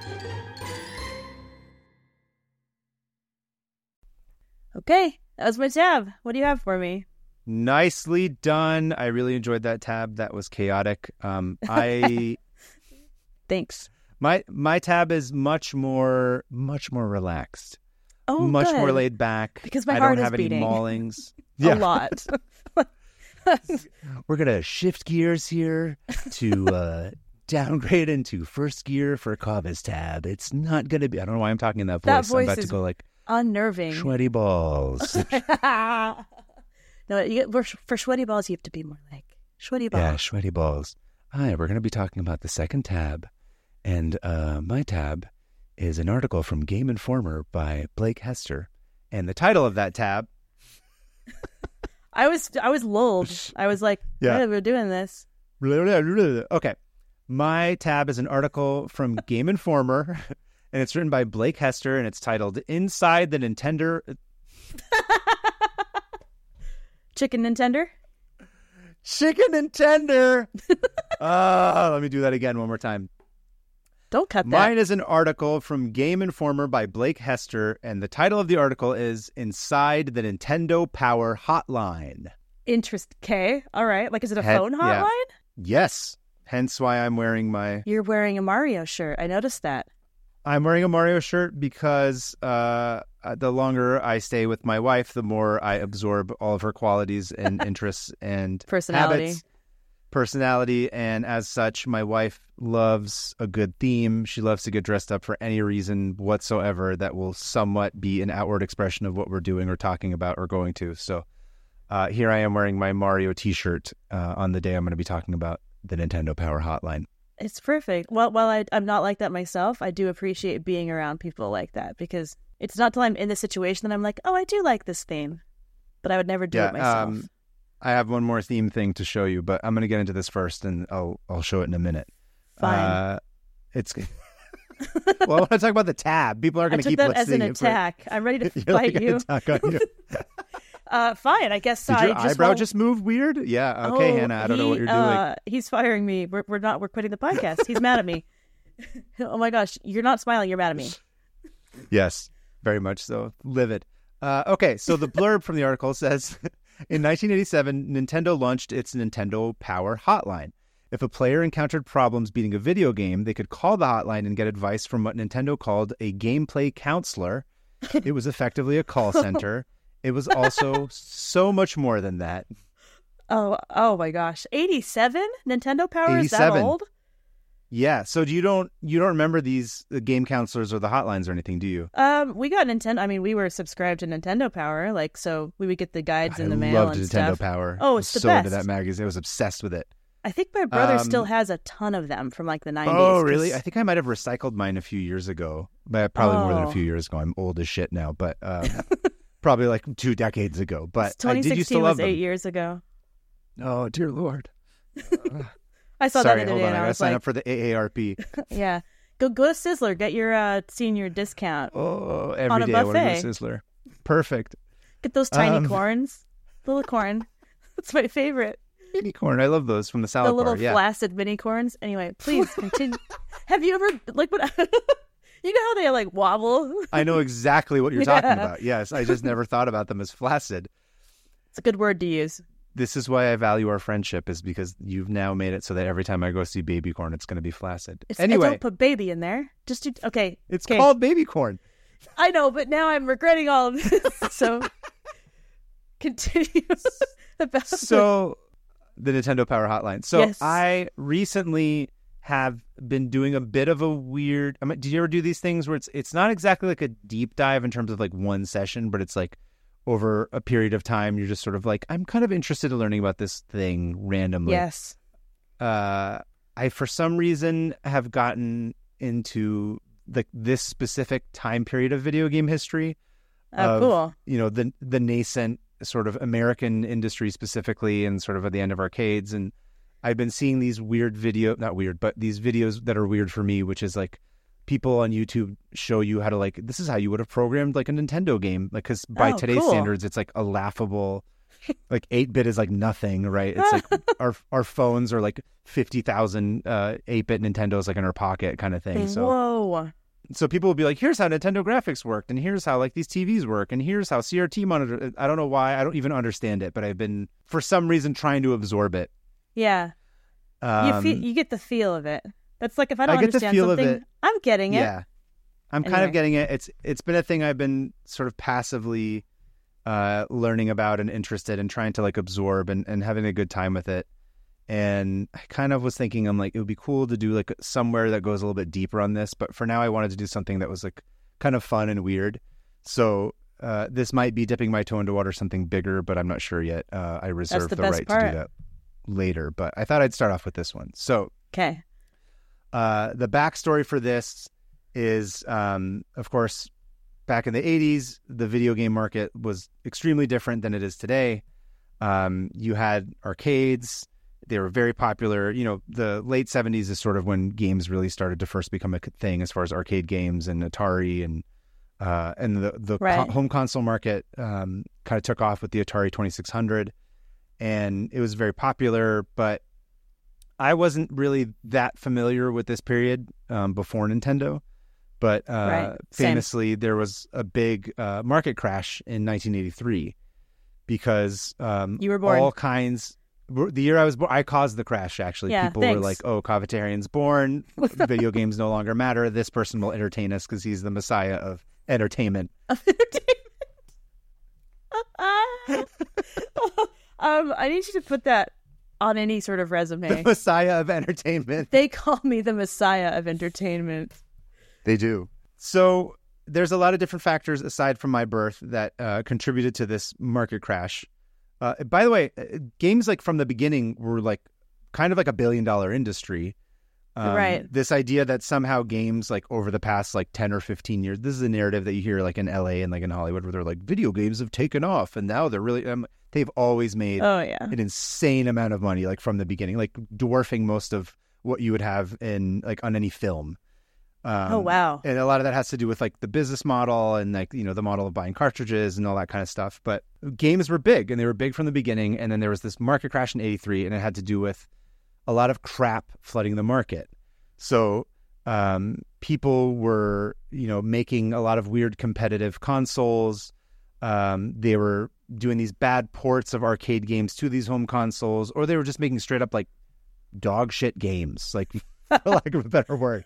Okay, that was my tab. What do you have for me? Nicely done. I really enjoyed that tab. That was chaotic. Um, I Thanks. My my tab is much more much more relaxed. Oh, much good. more laid back. Because my I heart don't is have any beating. maulings. A lot. We're gonna shift gears here to uh, downgrade into first gear for Kaveh's tab. It's not gonna be. I don't know why I'm talking in that voice. That voice I'm about is to go like unnerving. sweaty balls. No, you, for, for sweaty balls, you have to be more like sweaty balls. Yeah, sweaty balls. Hi, we're gonna be talking about the second tab, and uh, my tab is an article from Game Informer by Blake Hester, and the title of that tab. I was I was lulled. I was like, Yeah. yeah, we're doing this. Okay. My tab is an article from Game Informer, and it's written by Blake Hester, and it's titled Inside the Nintendo... Chicken Nintendo? Chicken Nintendo! Ah, let me do that again one more time. Don't cut that. Mine is an article from Game Informer by Blake Hester, and the title of the article is Inside the Nintendo Power Hotline. Interest. Okay. All right. Like, is it a Head- phone yeah. hotline? Yes. Hence why I'm wearing my... You're wearing a Mario shirt. I noticed that. I'm wearing a Mario shirt because uh, the longer I stay with my wife, the more I absorb all of her qualities and interests and Personality. habits, personality. And as such, my wife loves a good theme. She loves to get dressed up for any reason whatsoever that will somewhat be an outward expression of what we're doing or talking about or going to. So uh, here I am wearing my Mario T-shirt uh, on the day I'm going to be talking about the Nintendo Power Hotline. It's perfect. Well, while I, I'm not like that myself, I do appreciate being around people like that because it's not till I'm in the situation that I'm like, oh, I do like this theme, but I would never do yeah, it myself. Um, I have one more theme thing to show you, but I'm going to get into this first, and I'll I'll show it in a minute. Fine. Uh, it's well, I want to talk about the tab. People are going to keep I took that as an seeing it for- attack. I'm ready to You're fight like, you. attack on you. uh, fine. I guess Did I your just eyebrow won't- just move weird? Yeah. Okay, Oh, Hannah. I don't know what he, you're doing. Uh, he's firing me. We're we're not. We're quitting the podcast. He's mad at me. Oh my gosh! You're not smiling. You're mad at me. Yes, very much so. Livid. Uh, okay, so the blurb from the article says, in nineteen eighty-seven, Nintendo launched its Nintendo Power Hotline. If a player encountered problems beating a video game, they could call the hotline and get advice from what Nintendo called a gameplay counselor. It was effectively a call center. It was also so much more than that. Oh, oh my gosh! eighty-seven Nintendo Power is that eighty-seven. old? Yeah, so do you don't you don't remember these uh, game counselors or the hotlines or anything, do you? Um, we got Nintendo. I mean, we were subscribed to Nintendo Power, like so we would get the guides in the I mail loved and Nintendo stuff. Power. Oh, I it's was the so into best. that magazine. I was obsessed with it. I think my brother Um, still has a ton of them from like the nineties. Oh, really? I think I might have recycled mine a few years ago. But probably more than a Oh. few years ago. I'm old as shit now, but um, probably like two decades ago. But I twenty did used to sixteen love was them. eight years ago. Oh, dear Lord. I saw Sorry, that the hold other day on. and I I gotta was sign like, up for the A A R P. yeah, go go to Sizzler, get your uh, senior discount. Oh, every On a day I want to go buffet. to Sizzler. Perfect. Get those tiny Um, corns, little corn. That's my favorite. Mini corn. I love those from the salad The little bar. Yeah. flaccid mini corns. Anyway, please continue. Have you ever like what? You know how they like wobble? I know exactly what you're talking Yeah. about. Yes, I just never thought about them as flaccid. It's a good word to use. This is why I value our friendship, is because you've now made it so that every time I go see baby corn, it's going to be flaccid. It's, anyway, don't put baby in there. Just do, okay. it's okay. called baby corn. I know, but now I'm regretting all of this. So continue about the- So the Nintendo Power Hotline. So Yes. I recently have been doing a bit of a weird. I mean, did you ever do these things where it's it's not exactly like a deep dive in terms of like one session, but it's like over a period of time, you're just sort of like, I'm kind of interested in learning about this thing randomly. Yes. Uh, I for some reason have gotten into the this specific time period of video game history. Oh, of, cool. You know, the the nascent sort of American industry specifically, and sort of at the end of arcades. And I've been seeing these weird video, not weird, but these videos that are weird for me, which is like people on YouTube show you how to like, this is how you would have programmed like a Nintendo game. Like, because by Oh, today's cool. standards, it's like a laughable, like eight bit is like nothing, right? It's like our our phones are like fifty thousand uh, eight bit Nintendos like in our pocket kind of thing. So Whoa. so people will be like, here's how Nintendo graphics worked, and here's how like these T Vs work, and here's how C R T monitor. I don't know why. I don't even understand it, but I've been for some reason trying to absorb it. Yeah. Um, you feel, you get the feel of it. That's like if I don't I get the understand feel of something, it. I'm getting it. Yeah, I'm kind Anyway. of getting it. It's it's been a thing I've been sort of passively uh, learning about and interested in, trying to like absorb and, and having a good time with it. And I kind of was thinking, I'm like, it would be cool to do like somewhere that goes a little bit deeper on this. But for now, I wanted to do something that was like kind of fun and weird. So uh, this might be dipping my toe into water something bigger, but I'm not sure yet. Uh, I reserve the the, best right part. to do that later. But I thought I'd start off with this one. So Okay. uh, the backstory for this is, um, of course, back in the eighties, the video game market was extremely different than it is today. Um, you had arcades. They were very popular. You know, the late seventies is sort of when games really started to first become a thing as far as arcade games and Atari and uh, and the, the Right. co- home console market um, kind of took off with the Atari twenty-six hundred. And it was very popular, but I wasn't really that familiar with this period um, before Nintendo. But uh, Right. Same. famously, there was a big uh, market crash in nineteen eighty-three because um, You were born. all kinds. The year I was born, I caused the crash. Actually, Yeah, people were thanks. like, "Oh, Covetarian's born. Video games no longer matter. This person will entertain us because he's the messiah of entertainment." um, I need you to put that on any sort of The resume. messiah of entertainment. They call me the Messiah of entertainment. They do. So there's a lot of different factors aside from my birth that uh, contributed to this market crash. Uh, by the way, uh, games like from the beginning were like kind of like a billion dollar industry. Um, Right. This idea that somehow games like over the past like ten or fifteen years, this is a narrative that you hear like in L A and like in Hollywood where they're like video games have taken off and now they're really, um, they've always made Oh, yeah. an insane amount of money, like from the beginning, like dwarfing most of what you would have in like on any film. Um, Oh, wow. And a lot of that has to do with like the business model and like, you know, the model of buying cartridges and all that kind of stuff. But games were big and they were big from the beginning. And then there was this market crash in eighty-three and it had to do with a lot of crap flooding the market. So um, people were, you know, making a lot of weird competitive consoles. Um, they were doing these bad ports of arcade games to these home consoles, or they were just making straight up like dog shit games, like for lack of a better word.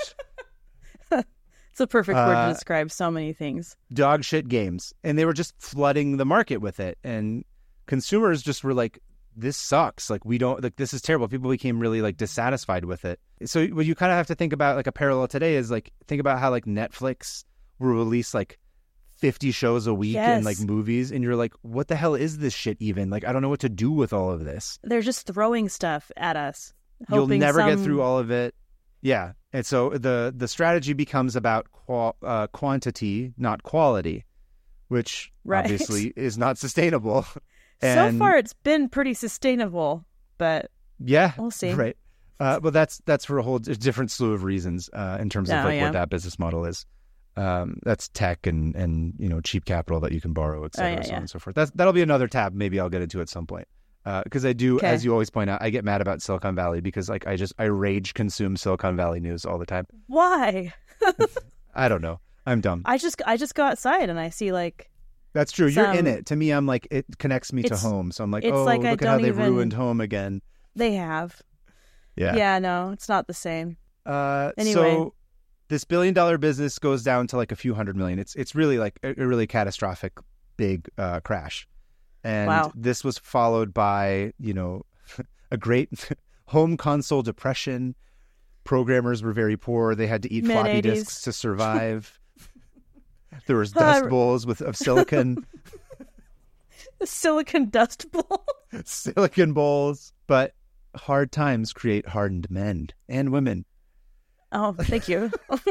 It's a perfect word Uh, to describe so many things. Dog shit games. And they were just flooding the market with it. And consumers just were like, this sucks. Like, we don't, like, this is terrible. People became really, like, dissatisfied with it. So what you kind of have to think about, like, a parallel today is, like, think about how, like, Netflix will release, like, fifty shows a week Yes. and, like, movies. And you're like, what the hell is this shit even? Like, I don't know what to do with all of this. They're just throwing stuff at us. You'll hoping never get some- through all of it. Yeah. And so the, the strategy becomes about qual- uh, quantity, not quality, which Right. obviously is not sustainable. So And- far, it's been pretty sustainable, but Yeah, We'll see. Right, uh, but that's that's for a whole different slew of reasons uh, in terms of Oh, like yeah. what that business model is. Um, that's tech and and you know cheap capital that you can borrow, et cetera, Oh, yeah, so yeah. on and so forth. That's that'll be another tab. Maybe I'll get into at some point because I do, Okay. as you always point out, I get mad about Silicon Valley because like I just I rage consume Silicon Valley news all the time. why? I don't know. I'm dumb. I just I just go outside and I see like That's true. You're in some- it. To me, I'm like it connects me to It's- home. So I'm like, it's oh, like I look at how don't they've even- ruined home again. they have. Yeah. Yeah, no, it's not the same. Uh, Anyway. So this billion dollar business goes down to like a few hundred million. It's it's really like a, a really catastrophic big uh, crash. And Wow. this was followed by, you know, a great home console depression. Programmers were very poor. They had to eat floppy Mid-eighties. disks to survive. There was Uh, dust bowls with of silicon, The silicon dust bowl. silicon bowls. But hard times create hardened men and women. Oh, thank you.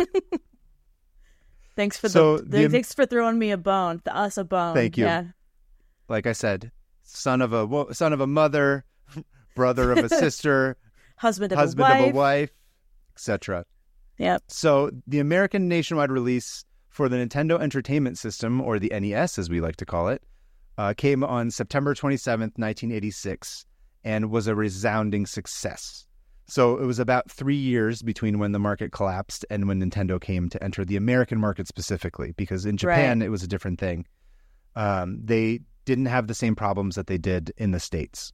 Thanks for So the, the- thanks for throwing me a bone, the us a bone. Thank you. Yeah. Like I said, son of a wo- son of a mother, brother of a sister, Husband of husband a wife. of a wife, et cetera. Yep. So the American nationwide release for the Nintendo Entertainment System, or the N E S as we like to call it, uh, came on September twenty-seventh, nineteen eighty-six, and was a resounding success. So it was about three years between when the market collapsed and when Nintendo came to enter the American market specifically, because in Japan Right. it was a different thing. Um, they didn't have the same problems that they did in the States.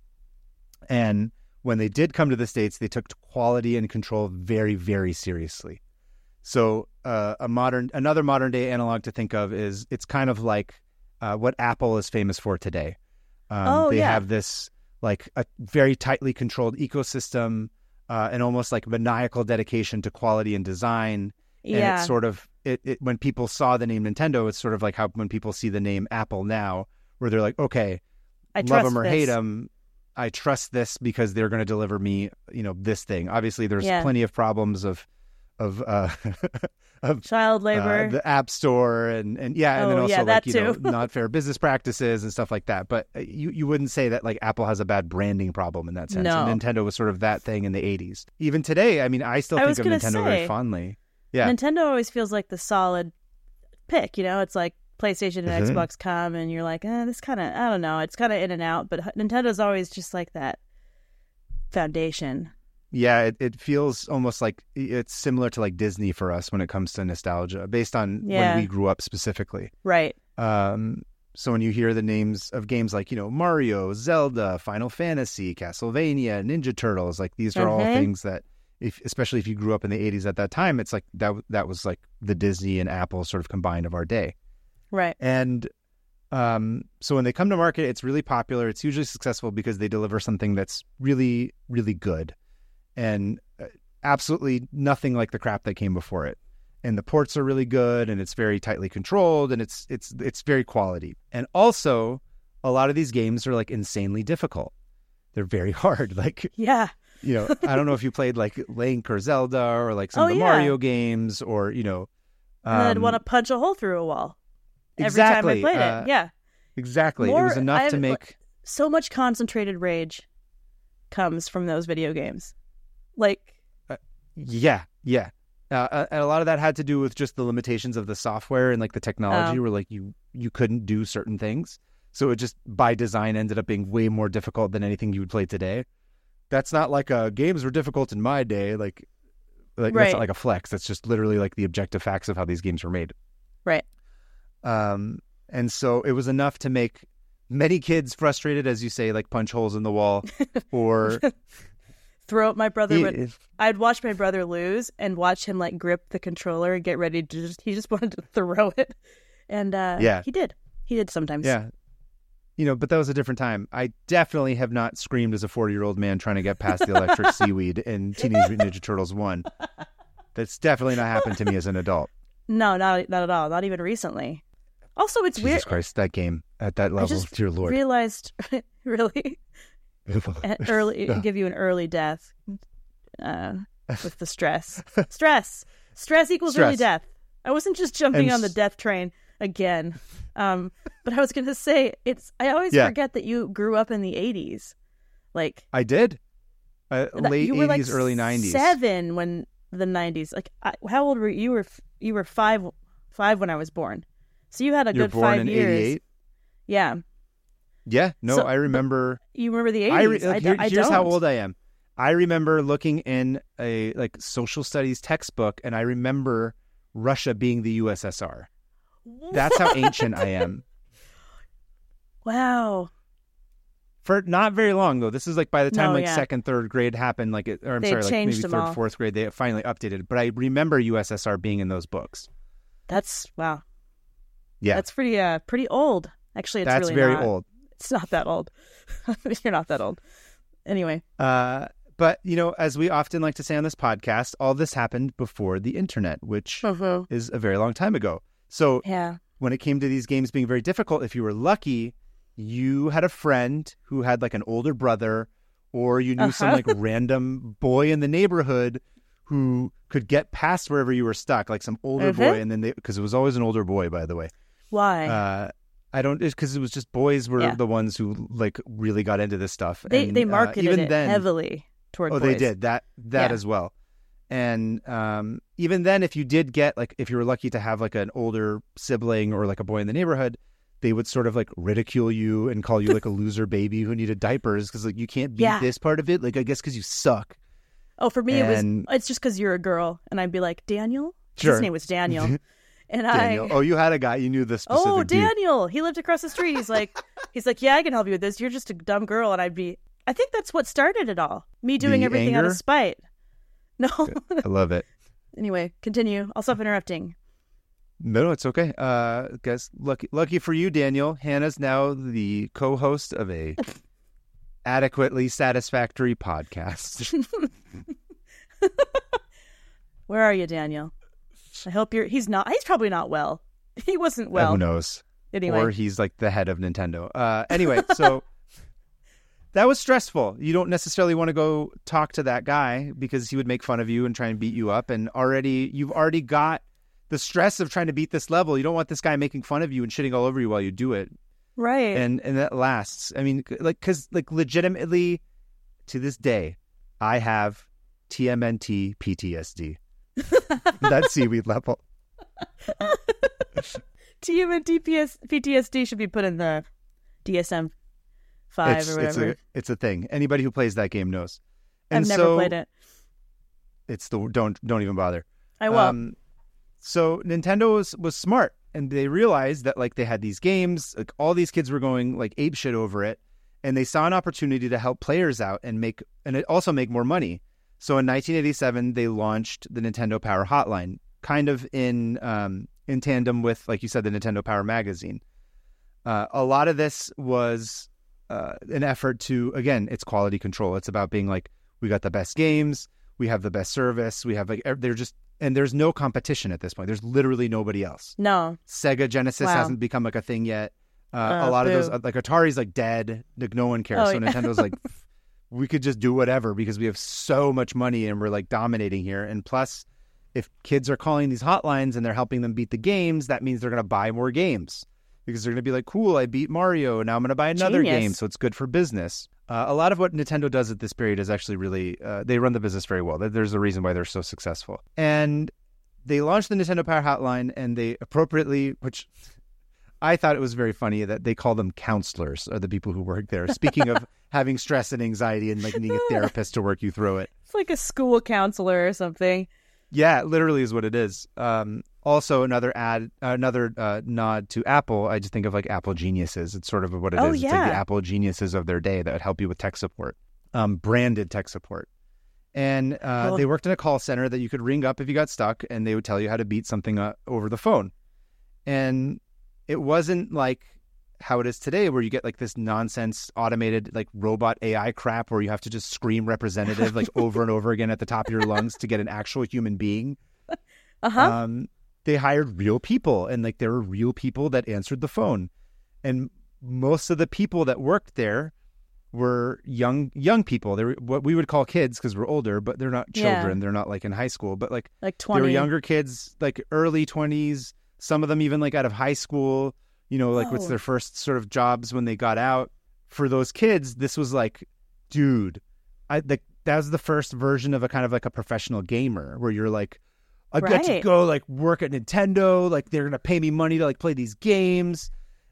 And when they did come to the States, they took quality and control very, very seriously. So uh, a modern, another modern day analog to think of is it's kind of like uh, what Apple is famous for today. Um, Oh, they yeah. have this like a very tightly controlled ecosystem uh, and almost like maniacal dedication to quality and design. And Yeah. it's sort of, it, it, when people saw the name Nintendo, it's sort of like how when people see the name Apple now, where they're like, okay, I love trust them or this. hate them, I trust this because they're going to deliver me, you know, this thing. Obviously, there's Yeah. plenty of problems of, of, uh, of Child labor. uh, the App Store and, and yeah, and then Oh, also yeah, like, that you know, too. not fair business practices and stuff like that. But uh, you, you wouldn't say that like Apple has a bad branding problem in that sense. No. And Nintendo was sort of that thing in the eighties. Even today, I mean, I still I think was of gonna Nintendo very say, fondly. Yeah. Nintendo always feels like the solid pick, you know? It's like PlayStation and Mhm. Xbox come and you're like, eh, this kind of, I don't know. It's kind of in and out, but Nintendo's always just like that foundation. Yeah, it, it feels almost like it's similar to like Disney for us when it comes to nostalgia, based on Yeah. when we grew up specifically. Right. Um, so when you hear the names of games like, you know, Mario, Zelda, Final Fantasy, Castlevania, Ninja Turtles, like these are all Mhm. things that, if especially if you grew up in the eighties at that time, it's like that that was like the Disney and Apple sort of combined of our day. Right. And um, so when they come to market, it's really popular. It's usually successful because they deliver something that's really, really good. And uh, absolutely nothing like the crap that came before it. And the ports are really good, and it's very tightly controlled, and it's it's it's very quality. And also, a lot of these games are like insanely difficult. They're very hard. Like, Yeah. you know, I don't know if you played like Link or Zelda or like some Oh, of the yeah. Mario games or, you know. And then I'd um, want to punch a hole through a wall every exactly, time I played uh, it. Yeah. Exactly. It More- was enough I- to make. So much concentrated rage comes from those video games. Like, Yeah, yeah. Uh, uh, and a lot of that had to do with just the limitations of the software and like the technology Oh. where like you, you couldn't do certain things. So it just by design ended up being way more difficult than anything you would play today. That's not like uh, games were difficult in my day. Like, like Right. that's not like a flex. That's just literally like the objective facts of how these games were made. right. Um, and so it was enough to make many kids frustrated, as you say, like punch holes in the wall or Throw up my brother Yeah, would if- I'd watch my brother lose and watch him like grip the controller and get ready to just he just wanted to throw it. And uh Yeah. he did. He did sometimes. yeah. You know, but that was a different time. I definitely have not screamed as a forty-year-old man trying to get past the electric seaweed in Teenage Mutant Ninja Turtles one. That's definitely not happened to me as an adult. No, not not at all. Not even recently. Also, it's Jesus weird. Christ, that game at that I level, just dear Lord. realized really an early Yeah. give you an early death uh, with the stress. Stress. Stress equals early Stress. death. I wasn't just jumping And on the s- death train again. Um, but I was going to say it's. I always Yeah. forget that you grew up in the eighties. Like I did. Uh, that- late you were eighties, like early nineties. Seven when the nineties. Like I, how old were you? You were f- you were five five when I was born. So you had a You're good born five in years. eighty-eight? Yeah, Yeah, no, So- I remember. you remember the eighties. I, re- I, here- I here's how don't. old I am. I remember looking in a like social studies textbook, and I remember Russia being the U S S R. That's how ancient I am. Wow. For not very long though. This is like by the time No, like yeah. second, third grade happened, like it, or I'm They sorry, like maybe changed third, them all. fourth grade, they finally updated. But I remember U S S R being in those books. That's wow. Yeah, That's pretty uh pretty old. Actually, it's that's really very not. old. It's not that old. You're not that old. Anyway, Uh, but you know, as we often like to say on this podcast, all this happened before the internet, which Mhm. is a very long time ago. So yeah. when it came to these games being very difficult, if you were lucky, you had a friend who had like an older brother, or you knew some Uh-huh. like random boy in the neighborhood who could get past wherever you were stuck, like some older Mhm. boy. And then they, because it was always an older boy, by the way. Why? Uh, I don't, it's because it was just boys were Yeah. the ones who like really got into this stuff. they and, they uh, marketed even it then, heavily toward Oh, boys. they did that that Yeah. as well. And um, even then, if you did get like, if you were lucky to have like an older sibling or like a boy in the neighborhood, they would sort of like ridicule you and call you like a loser baby who needed diapers because like you can't beat Yeah. this part of it. Like I guess because you suck. Oh, for me, And- it was. It's just because you're a girl, and I'd be like Daniel. Sure. His name was Daniel, and Daniel. I. Oh, you had a guy. You knew the specific Oh, dude. Daniel. He lived across the street. He's like, he's like, yeah, I can help you with this. You're just a dumb girl, and I'd be. I think that's what started it all. Me doing The everything out of anger? spite. No. I love it. Anyway, continue. I'll stop interrupting. No, no, it's okay. Uh, guess lucky, lucky for you, Daniel. Hannah's now the co-host of a adequately satisfactory podcast. Where are you, Daniel? I hope you're. He's not. He's probably not well. He wasn't well. Who knows? Anyway. Or he's like the head of Nintendo. Uh, anyway, so that was stressful. You don't necessarily want to go talk to that guy because he would make fun of you and try and beat you up. And already, you've already got the stress of trying to beat this level. You don't want this guy making fun of you and shitting all over you while you do it. Right. And and that lasts. I mean, like, because like legitimately, to this day, I have T M N T P T S D. That seaweed level. T M N T P T S D should be put in the D S M five It's, or it's whatever. a it's a thing. Anybody who plays that game knows. And I've never so played it. It's the don't don't even bother. I will. Um, so Nintendo was, was smart, and they realized that like they had these games, like all these kids were going like ape shit over it, and they saw an opportunity to help players out and make and it also make more money. So in nineteen eighty-seven, they launched the Nintendo Power Hotline, kind of in um, in tandem with, like you said, the Nintendo Power Magazine. Uh, a lot of this was uh, an effort to, again, it's quality control. It's about being like, we got the best games, we have the best service, we have like, ev- they're just, and there's no competition at this point. There's literally nobody else. no. Sega Genesis Wow. hasn't become like a thing yet. Uh, Uh, a lot boo. of those, like Atari's like dead. Like no one cares. Oh, so yeah. Nintendo's like, we could just do whatever because we have so much money and we're like dominating here. And plus, if kids are calling these hotlines and they're helping them beat the games, that means they're going to buy more games because they're going to be like, cool, I beat Mario. Now I'm going to buy another Genius. game. So it's good for business. Uh, a lot of what Nintendo does at this period is actually really, uh, they run the business very well. There's a reason why they're so successful. And they launched the Nintendo Power Hotline and they appropriately, which I thought it was very funny that they call them counselors, or the people who work there. Speaking of having stress and anxiety and like needing a therapist to work you through it. It's like a school counselor or something. Yeah, it literally is what it is. Um, also, another ad, another uh, nod to Apple. I just think of like Apple geniuses. It's sort of what it Oh, is. It's like yeah. the Apple geniuses of their day that would help you with tech support, um, branded tech support. And uh, Oh. they worked in a call center that you could ring up if you got stuck, and they would tell you how to beat something uh, over the phone. And it wasn't like how it is today, where you get like this nonsense automated like robot A I crap where you have to just scream representative like over and over again at the top of your lungs to get an actual human being. Uh-huh. Um, they hired real people, and like there were real people that answered the phone. And most of the people that worked there were young young people. They were what we would call kids because we're older, but they're not Yeah. children. They're not like in high school, but like like they twenty. were younger kids, like early twenties, some of them even like out of high school, you know, like what's Oh. their first sort of jobs when they got out. For those kids, this was like, dude, I like that was the first version of a kind of like a professional gamer where you're like, I get to Right. go like work at Nintendo, like they're gonna pay me money to like play these games.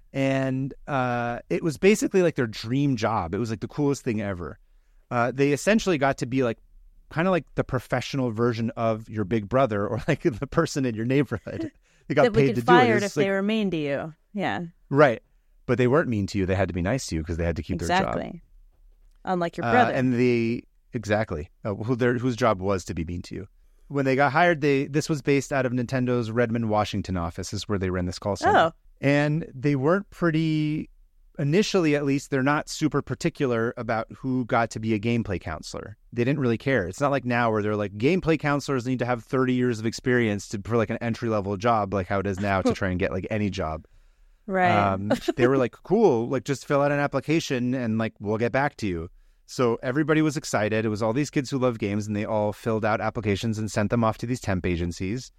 And uh, it was basically like their dream job. It was like the coolest thing ever. Uh, they essentially got to be like kind of like the professional version of your big brother or like the person in your neighborhood. They got that would paid get to do it. fired It's if like- they were mean to you. Yeah, right. But they weren't mean to you. They had to be nice to you because they had to keep their job. exactly. Unlike your Uh, brother. and the exactly uh, who their whose job was to be mean to you. When they got hired, they this was based out of Nintendo's Redmond, Washington office. Is where they ran this call center. Oh. And they weren't pretty initially, at least. They're not super particular about who got to be a gameplay counselor. They didn't really care. It's not like now where they're like gameplay counselors need to have thirty years of experience to for like an entry level job, like how it is now to try and get like any job. right. Um, they were like, cool, like just fill out an application and like we'll get back to you. So everybody was excited. It was all these kids who love games, and they all filled out applications and sent them off to these temp agencies.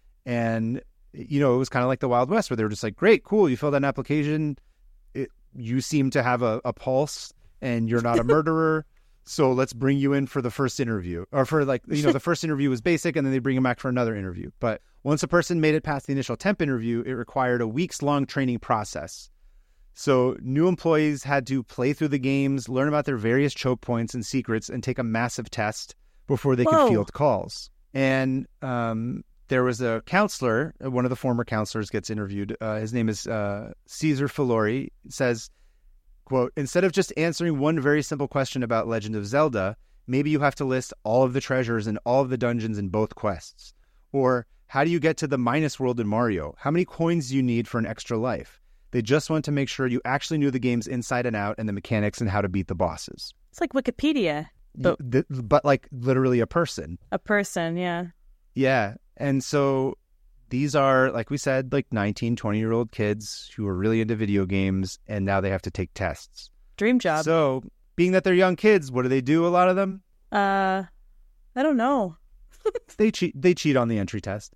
And, you know, it was kind of like the Wild West where they were just like, great, cool, you filled out an application. It, you seem to have a, a pulse and you're not a murderer. So let's bring you in for the first interview. Or for like, you know, the first interview was basic and then they bring them back for another interview. But once a person made it past the initial temp interview, it required a weeks long training process. So new employees had to play through the games, learn about their various choke points and secrets, and take a massive test before they Whoa. could field calls. And um, there was a counselor, one of the former counselors gets interviewed. Uh, his name is uh, Caesar Filori, says, quote, instead of just answering one very simple question about Legend of Zelda, maybe you have to list all of the treasures and all of the dungeons in both quests. Or how do you get to the Minus World in Mario? How many coins do you need for an extra life? They just want to make sure you actually knew the games inside and out and the mechanics and how to beat the bosses. It's like Wikipedia, but Y- th- but like literally a person. a person. Yeah. Yeah. And so these are, like we said, like nineteen, twenty-year-old kids who are really into video games, and now they have to take tests. Dream job. So being that they're young kids, what do they do, a lot of them? uh, I don't know. They cheat, they cheat on the entry test.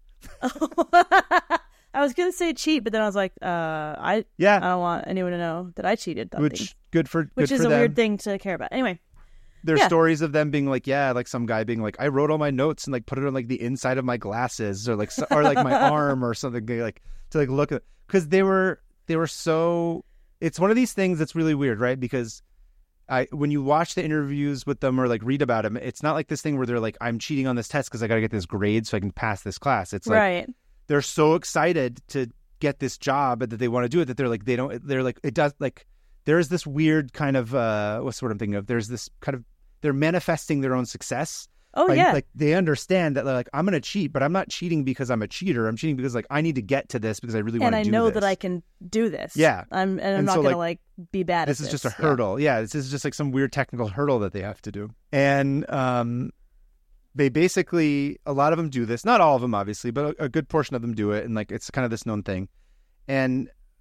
I was gonna say cheat, but then I was like, uh, I I Yeah. don't want anyone to know that I cheated. On Which, things, good for, which good is for a them. weird thing to care about. Anyway, There's Yeah. stories of them being like, yeah, like some guy being like, I wrote all my notes and like put it on like the inside of my glasses or like so- or like my arm or something, they, like to like look at, because they were they were so. It's one of these things that's really weird, right? Because I when you watch the interviews with them or like read about them, it's not like this thing where they're like, I'm cheating on this test because I got to get this grade so I can pass this class. It's like right. they're so excited to get this job and that they want to do it that they're like they don't they're like it does like there's this weird kind of uh what's the word I'm thinking of there's this kind of they're manifesting their own success. Oh like, yeah. like they understand that they're like, I'm gonna cheat, but I'm not cheating because I'm a cheater. I'm cheating because like I need to get to this because I really want and to I do know this. that I can do this. Yeah. I'm and I'm And not so, gonna like, be bad this at is this. just a Yeah. hurdle. Yeah. This is just like some weird technical hurdle that they have to do. And um they basically, a lot of them do this, not all of them obviously, but a, a good portion of them do it, and like it's kind of this known thing. And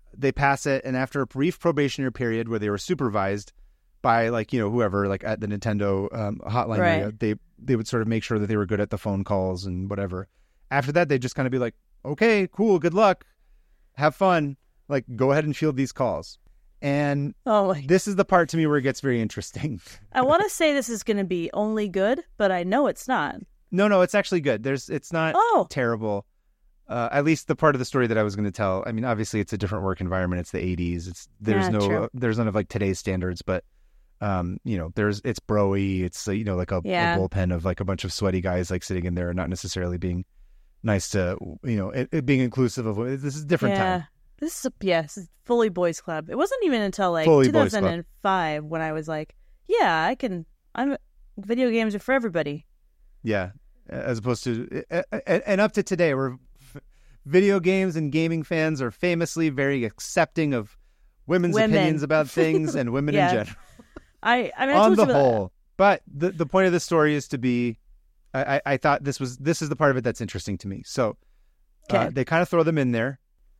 they pass it, and after a brief probationary period where they were supervised by like, you know, whoever, like at the Nintendo um, hotline Right. area, they they would sort of make sure that they were good at the phone calls and whatever. After that, they'd just kind of be like, okay, cool, good luck, have fun, like go ahead and field these calls. And Oh, my. this is the part to me where it gets very interesting. I want to say this is going to be only good, but I know it's not. No, no, it's actually good. There's, it's not Oh. terrible. Uh, at least the part of the story that I was going to tell. I mean, obviously, it's a different work environment. It's the eighties. It's there's Yeah, no true. there's none of like today's standards, but um, you know, there's it's broy. It's uh, you know like a, Yeah. a bullpen of like a bunch of sweaty guys like sitting in there, and not necessarily being nice to you know it, it being inclusive of. This is a different yeah. time. This is a, yes, it's fully boys club. It wasn't even until like Fully boys club. two thousand five when I was like, yeah, I can. I'm video games are for everybody. Yeah, as opposed to and up to today, where video games and gaming fans are famously very accepting of women's Women. opinions about things and women Yeah. in general. I I mean, I On told the you about- whole, but the the point of the story is to be. I, I, I thought this was this is the part of it that's interesting to me. So uh, Okay. they kind of throw them in there,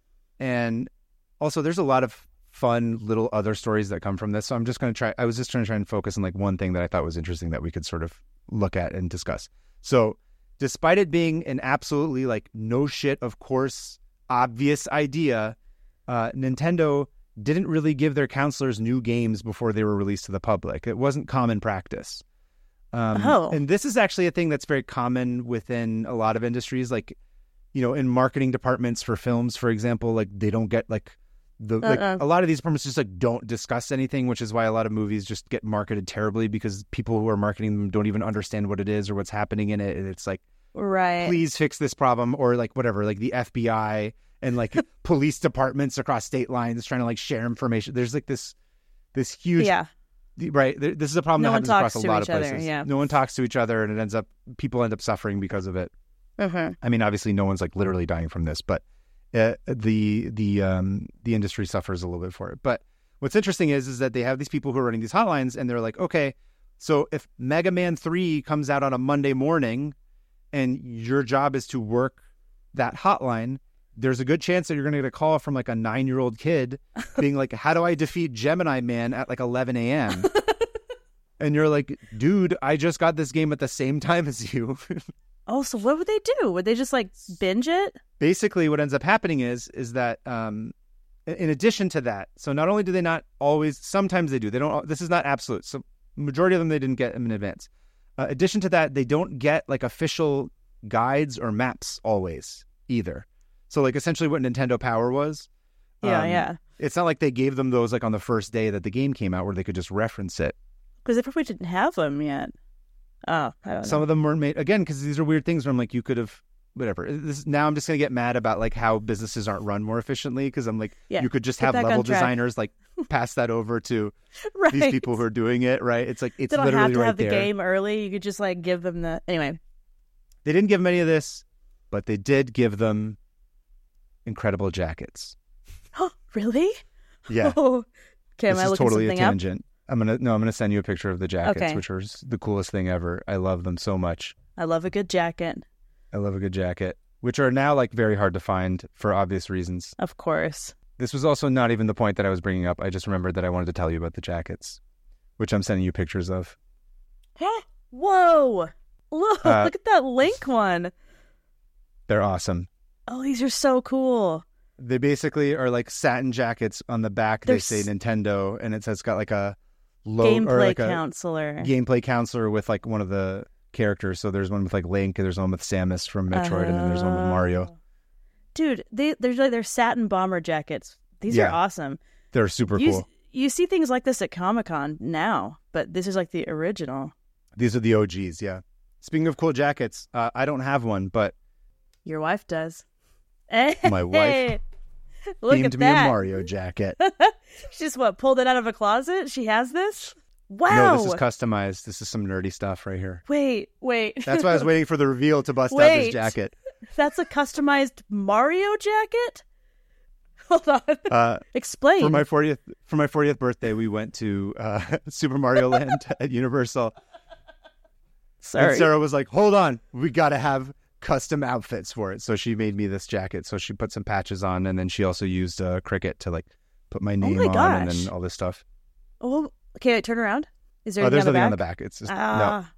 and also there's a lot of fun little other stories that come from this. So I'm just going to try. I was just trying to try and focus on like one thing that I thought was interesting that we could sort of look at and discuss. So despite it being an absolutely like no shit, of course, obvious idea, uh, Nintendo didn't really give their counselors new games before they were released to the public. It wasn't common practice. Um, Oh. And this is actually a thing that's very common within a lot of industries. Like, you know, in marketing departments for films, for example, like they don't get like the like Uh-uh. a lot of these departments just like don't discuss anything, which is why a lot of movies just get marketed terribly because people who are marketing them don't even understand what it is or what's happening in it. And it's like, right. please fix this problem, or like whatever, like the F B I and like police departments across state lines trying to like share information. There's like this this huge Yeah. right. There, this is a problem No that one happens across talks a to lot each of other, places. yeah. No one talks to each other, and it ends up people end up suffering because of it. Mm-hmm. I mean, obviously, no one's like literally dying from this, but uh, the the um, the industry suffers a little bit for it. But what's interesting is is that they have these people who are running these hotlines, and they're like, okay, so if Mega Man three comes out on a Monday morning, and your job is to work that hotline, there's a good chance that you're going to get a call from like a nine year old kid being like, how do I defeat Gemini Man at like eleven a.m. And you're like, dude, I just got this game at the same time as you. Oh, so what would they do? Would they just like binge it? Basically, what ends up happening is is that um, in addition to that, so not only do they not always, sometimes they do. They don't. This is not absolute. So majority of them they didn't get them in advance. Uh, addition to that, they don't get like official guides or maps always either. So like essentially what Nintendo Power was. Yeah, um, yeah. It's not like they gave them those like on the first day that the game came out where they could just reference it. Because they probably didn't have them yet. Oh, I don't Some know. of them weren't made again because these are weird things where I'm like, you could have whatever. This, now I'm just gonna get mad about like how businesses aren't run more efficiently because I'm like, Yeah, you could just get have back on level track. designers like pass that over to right. these people who are doing it. Right? It's like it's They don't literally have to right have the there. game early. You could just like give them the anyway. They didn't give them any of this, but they did give them incredible jackets. Oh, really? Yeah, Oh. Okay, am this I is looking totally a something up? tangent. I'm gonna no, I'm gonna send you a picture of the jackets, Okay. which are s- the coolest thing ever. I love them so much. I love a good jacket, I love a good jacket, which are now like very hard to find for obvious reasons. of course. This was also not even the point that I was bringing up. I just remembered that I wanted to tell you about the jackets, which I'm sending you pictures of. Whoa! Look, Uh, look at that Link one. They're awesome. Oh, these are so cool. They basically are like satin jackets. On the back, They're they say s- Nintendo, and it says got like a logo Gameplay or like a counselor. gameplay counselor with like one of the characters. So there's one with like Link, and there's one with Samus from Metroid, and then there's one with Mario. Oh. Dude, they there's like they're satin bomber jackets. These Yeah. are awesome. They're super you, cool. You see things like this at Comic-Con now, but this is like the original. These are the O Gs. Yeah. Speaking of cool jackets, uh, I don't have one, but Your wife does. My wife Look themed at me that. a Mario jacket. She just what pulled it out of a closet? She has this? Wow. No, this is customized. This is some nerdy stuff right here. wait, wait. That's why I was waiting for the reveal to bust out Wait. this jacket. That's a customized Mario jacket? Hold on. Uh, Explain. for my fortieth for my fortieth birthday, we went to uh, Super Mario Land at Universal. Sorry. And Sarah was like, "Hold on, we got to have custom outfits for it. So she made me this jacket. So she put some patches on, and then she also used uh, Cricut to like put my name my on gosh. and then all this stuff. Oh, okay. Wait, turn around. Is there Oh, anything there's on the nothing back? on the back. It's just Ah,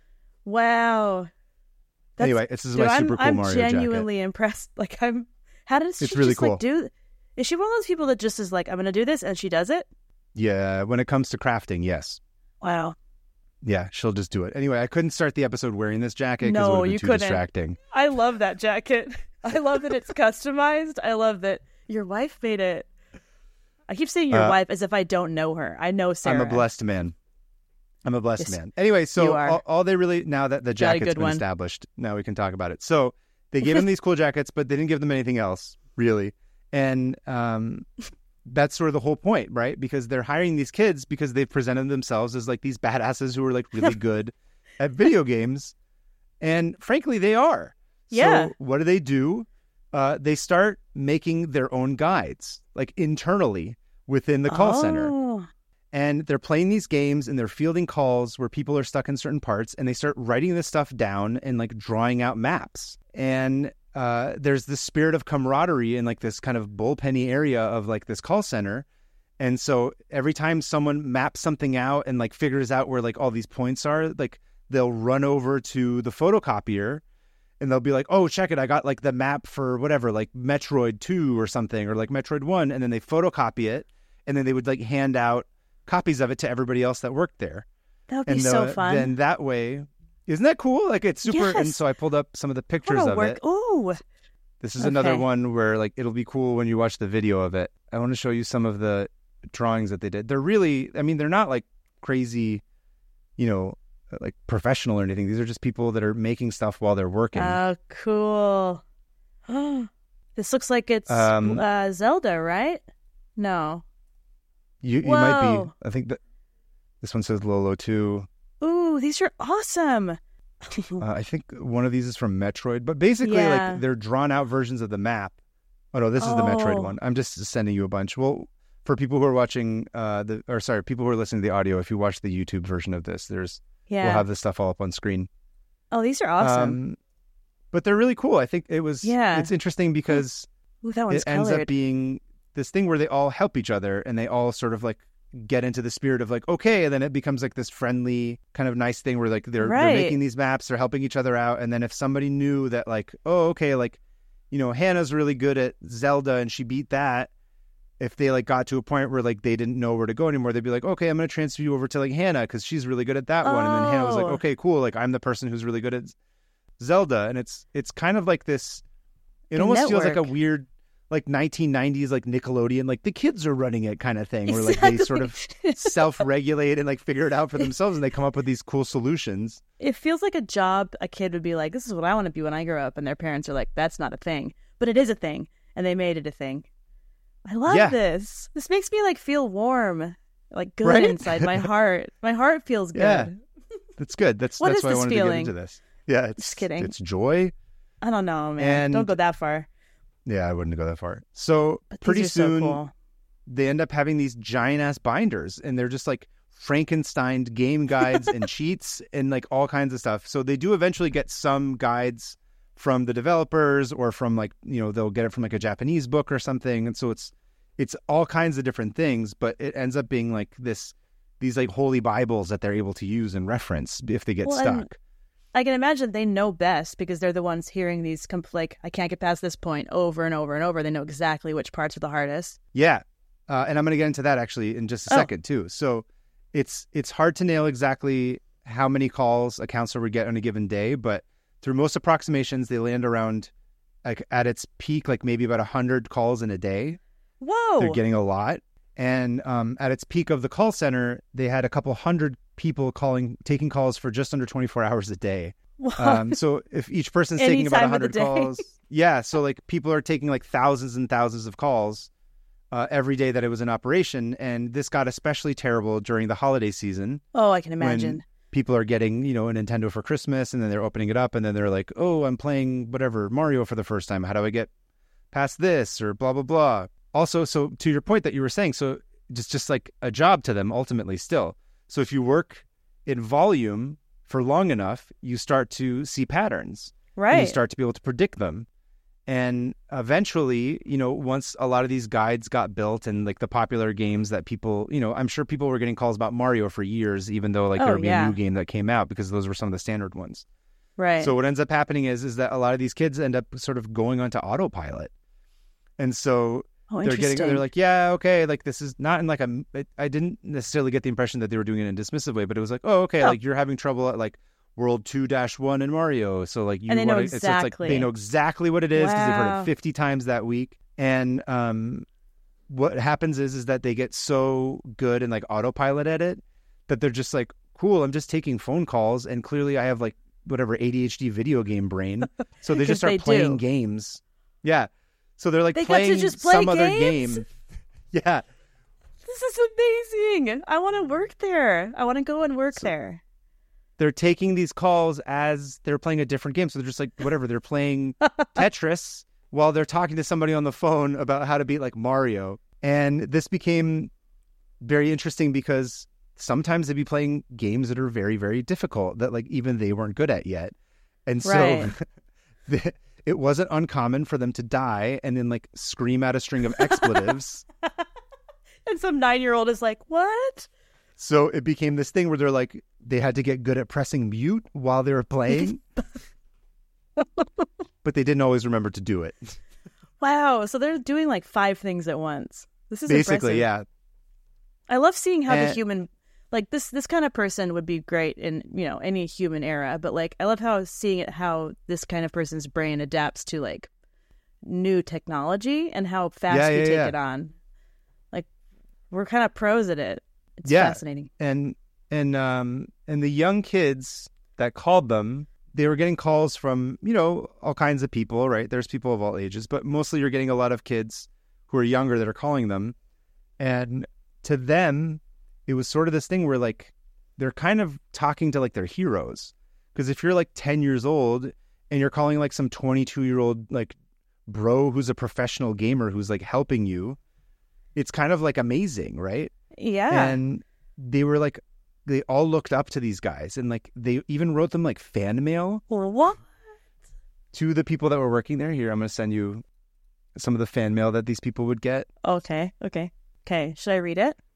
wow. no. That's, Anyway, this is dude, my I'm, super cool I'm Mario genuinely impressed. Like, I'm. How does It's she really just cool. like do? Is she one of those people that just is like, I'm going to do this, and she does it? jacket. Yeah, when it comes to crafting, yes. Wow. Yeah, she'll just do it. Anyway, I couldn't start the episode wearing this jacket because No, it would have been you too couldn't. distracting. I love that jacket. I love that it's customized. I love that your wife made it. I keep saying your Uh, wife as if I don't know her. I know Sarah. I'm a blessed man. I'm a blessed Yes, man. Anyway, you so are. all, all they really, now that the Got a jacket's good been one. established, now we can talk about it. So they gave them these cool jackets, but they didn't give them anything else, really. And um, that's sort of the whole point, right? Because they're hiring these kids because they've presented themselves as like these badasses who are like really good at video games. And frankly, they are. Yeah. So what do they do? Uh, they start making their own guides, like internally within the call center. Oh. And they're playing these games and they're fielding calls where people are stuck in certain parts, and they start writing this stuff down and like drawing out maps. And uh, there's this spirit of camaraderie in like this kind of bullpenny area of like this call center. And so every time someone maps something out and like figures out where like all these points are, like they'll run over to the photocopier and they'll be like, oh, check it. I got like the map for whatever, like Metroid two or something, or like Metroid one. And then they photocopy it. And then they would like hand out copies of it to everybody else that worked there. That would be And so the- fun. then that way, isn't that cool? Like it's super. And Yes. so I pulled up some of the I pictures wanna of work. it. Ooh. This is another Okay. one where like it'll be cool when you watch the video of it. I want to show you some of the drawings that they did. They're really, I mean, they're not like crazy, you know, like professional or anything. These are just people that are making stuff while they're working. Oh, cool. This looks like it's Um, uh, Zelda, right? No. you you might be. whoa. I think that this one says Lolo too. Ooh, these are awesome. Uh, I think one of these is from Metroid, but basically, Yeah. like they're drawn out versions of the map. Oh no, this is the Metroid Oh. one. I'm just sending you a bunch. Well, for people who are watching, uh, the or sorry, people who are listening to the audio, if you watch the YouTube version of this, there's Yeah. we'll have this stuff all up on screen. Oh, these are awesome. Um, but they're really cool. I think it was. Yeah. It's interesting because Ooh, that one's it ends colored. up being this thing where they all help each other and they all sort of like get into the spirit of like, okay, and then it becomes like this friendly kind of nice thing where like they're, Right. they're making these maps, they're helping each other out. And then if somebody knew that like, oh, okay, like, you know, Hannah's really good at Zelda and she beat that. If they like got to a point where like they didn't know where to go anymore, they'd be like, okay, I'm going to transfer you over to like Hannah because she's really good at that one. And then Hannah was like, Oh. okay, cool. Like I'm the person who's really good at Zelda. And it's, it's kind of like this, it The almost feels like a network. weird, like nineteen nineties, like Nickelodeon, like the kids are running it kind of thing where like they sort of self-regulate and like figure it out for themselves and they come up with these cool solutions. It feels like a job a kid would be like, this is what I want to be when I grow up. And their parents are like, that's not a thing. But it is a thing. And they made it a thing. I love Yeah. this. This makes me like feel warm, like good Right? inside my heart. My heart feels good. Yeah. That's good. That's What that's is why I this wanted feeling? to get into this. Yeah, it's Just kidding. It's joy. I don't know, man. And- Don't go that far. Yeah, I wouldn't go that far. So But pretty these are soon so cool. they end up having these giant ass binders and they're just like Frankenstein game guides and cheats and like all kinds of stuff. So they do eventually get some guides from the developers or from like, you know, they'll get it from like a Japanese book or something. And so it's it's all kinds of different things, but it ends up being like this these like holy Bibles that they're able to use and reference if they get Well, stuck. and I can imagine they know best because they're the ones hearing these compl- like, I can't get past this point over and over and over. They know exactly which parts are the hardest. Yeah. Uh, and I'm going to get into that actually in just a Oh. second too. So it's it's hard to nail exactly how many calls a counselor would get on a given day, but through most approximations, they land around like at its peak, like maybe about one hundred calls in a day. Whoa. They're getting a lot. And um, at its peak of the call center, they had a couple hundred people calling, taking calls for just under twenty-four hours a day. What? Um, so if each person's Any taking about time of the one hundred day. calls, yeah. So like people are taking like thousands and thousands of calls uh, every day that it was in operation. And this got especially terrible during the holiday season oh, I can imagine. when people are getting, you know, a Nintendo for Christmas and then they're opening it up and then they're like, oh, I'm playing whatever, Mario for the first time. How do I get past this or blah, blah, blah. Also, so to your point that you were saying, so just, just like a job to them ultimately still. So if you work in volume for long enough, you start to see patterns. Right. And you start to be able to predict them. And eventually, you know, once a lot of these guides got built and like the popular games that people, you know, I'm sure people were getting calls about Mario for years, even though like Oh, there would be yeah. a new game that came out because those were some of the standard ones. Right. So what ends up happening is is that a lot of these kids end up sort of going onto autopilot. And so oh, they're getting, interesting. they're like, yeah, okay, like this is not in like a, it, I didn't necessarily get the impression that they were doing it in a dismissive way, but it was like, oh, okay, Oh. like you're having trouble at like World two dash one in Mario. So like you And they know wanna, it's, it's like exactly. they know exactly what it is because they've heard Wow. it fifty times that week. And um, what happens is is that they get so good and like autopilot at it that they're just like, cool, I'm just taking phone calls and clearly I have like whatever A D H D video game brain. So they 'Cause just start they playing do. games. Yeah. So they're like They got to playing just play some other games? game. Yeah. This is amazing. I want to work there. I want to go and work So- there. They're taking these calls as they're playing a different game. So they're just like, whatever, they're playing Tetris while they're talking to somebody on the phone about how to beat like Mario. And this became very interesting because sometimes they'd be playing games that are very, very difficult that like even they weren't good at yet. And so Right. the, it wasn't uncommon for them to die and then like scream out a string of expletives. And some nine-year-old is like, what? So it became this thing where they're like, they had to get good at pressing mute while they were playing, but they didn't always remember to do it. Wow. So they're doing like five things at once. This is Basically, impressive. yeah. I love seeing how the And- human, like this, this kind of person would be great in, you know, any human era. But like, I love how seeing it, how this kind of person's brain adapts to like new technology and how fast Yeah, you yeah, take yeah. it on. Like, we're kind of pros at it. It's Yeah. fascinating. And and um and the young kids that called them, they were getting calls from, you know, all kinds of people, right? There's people of all ages, but mostly you're getting a lot of kids who are younger that are calling them. And to them, it was sort of this thing where like they're kind of talking to like their heroes. Because if you're like ten years old and you're calling like some twenty-two year old like bro who's a professional gamer who's like helping you, it's kind of like amazing, right? Yeah. And they were like, they all looked up to these guys and like they even wrote them like fan mail What? to the people that were working there. Here, I'm going to send you some of the fan mail that these people would get. Okay. Okay. Okay. Should I read it?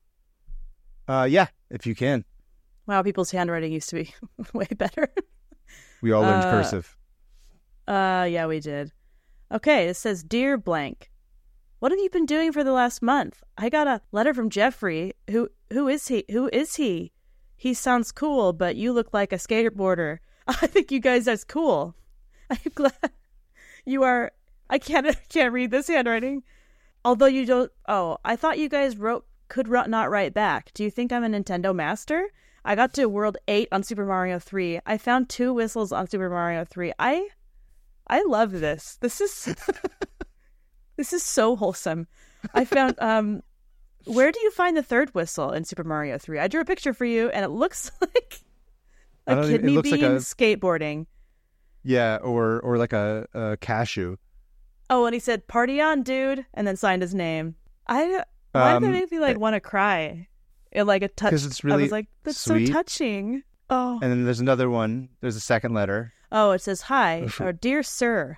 Uh, yeah, if you can. Wow. People's handwriting used to be way better. We all learned Uh, cursive. Uh, yeah, we did. Okay, it says, Dear Blank, what have you been doing for the last month? I got a letter from Jeffrey. Who who is he? Who is he? He sounds cool, but you look like a skateboarder. I think you guys are cool. I'm glad you are. I can't I can't read this handwriting. Although you don't. Oh, I thought you guys wrote could ru- not write back. Do you think I'm a Nintendo master? I got to World eight on Super Mario three. I found two whistles on Super Mario three. I I love this. This is this is so wholesome. I found um where do you find the third whistle in Super Mario three? I drew a picture for you and it looks like I a don't even- it kidney looks like bean a- skateboarding. Yeah, or or like a, a cashew. Oh, and he said, "Party on, dude," and then signed his name. I why Um, did that make me like want to cry? It like a touch. 'Cause it's I really was like, "That's sweet. so touching." Oh, And then there's another one. There's a second letter. oh, it says, "Hi, or dear sir."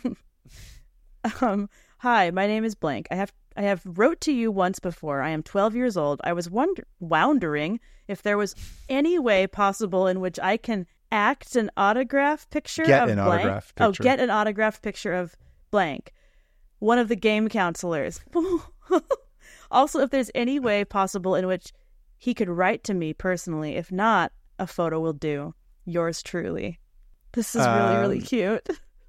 um, hi, my name is blank. I have I have wrote to you once before. I am twelve years old. I was wonder- wondering if there was any way possible in which I can act an autograph picture Get of an blank. autograph Oh, picture. get an autograph picture of blank. One of the game counselors. Also, if there's any way possible in which he could write to me personally. If not, a photo will do. Yours truly. This is really, really Um, cute.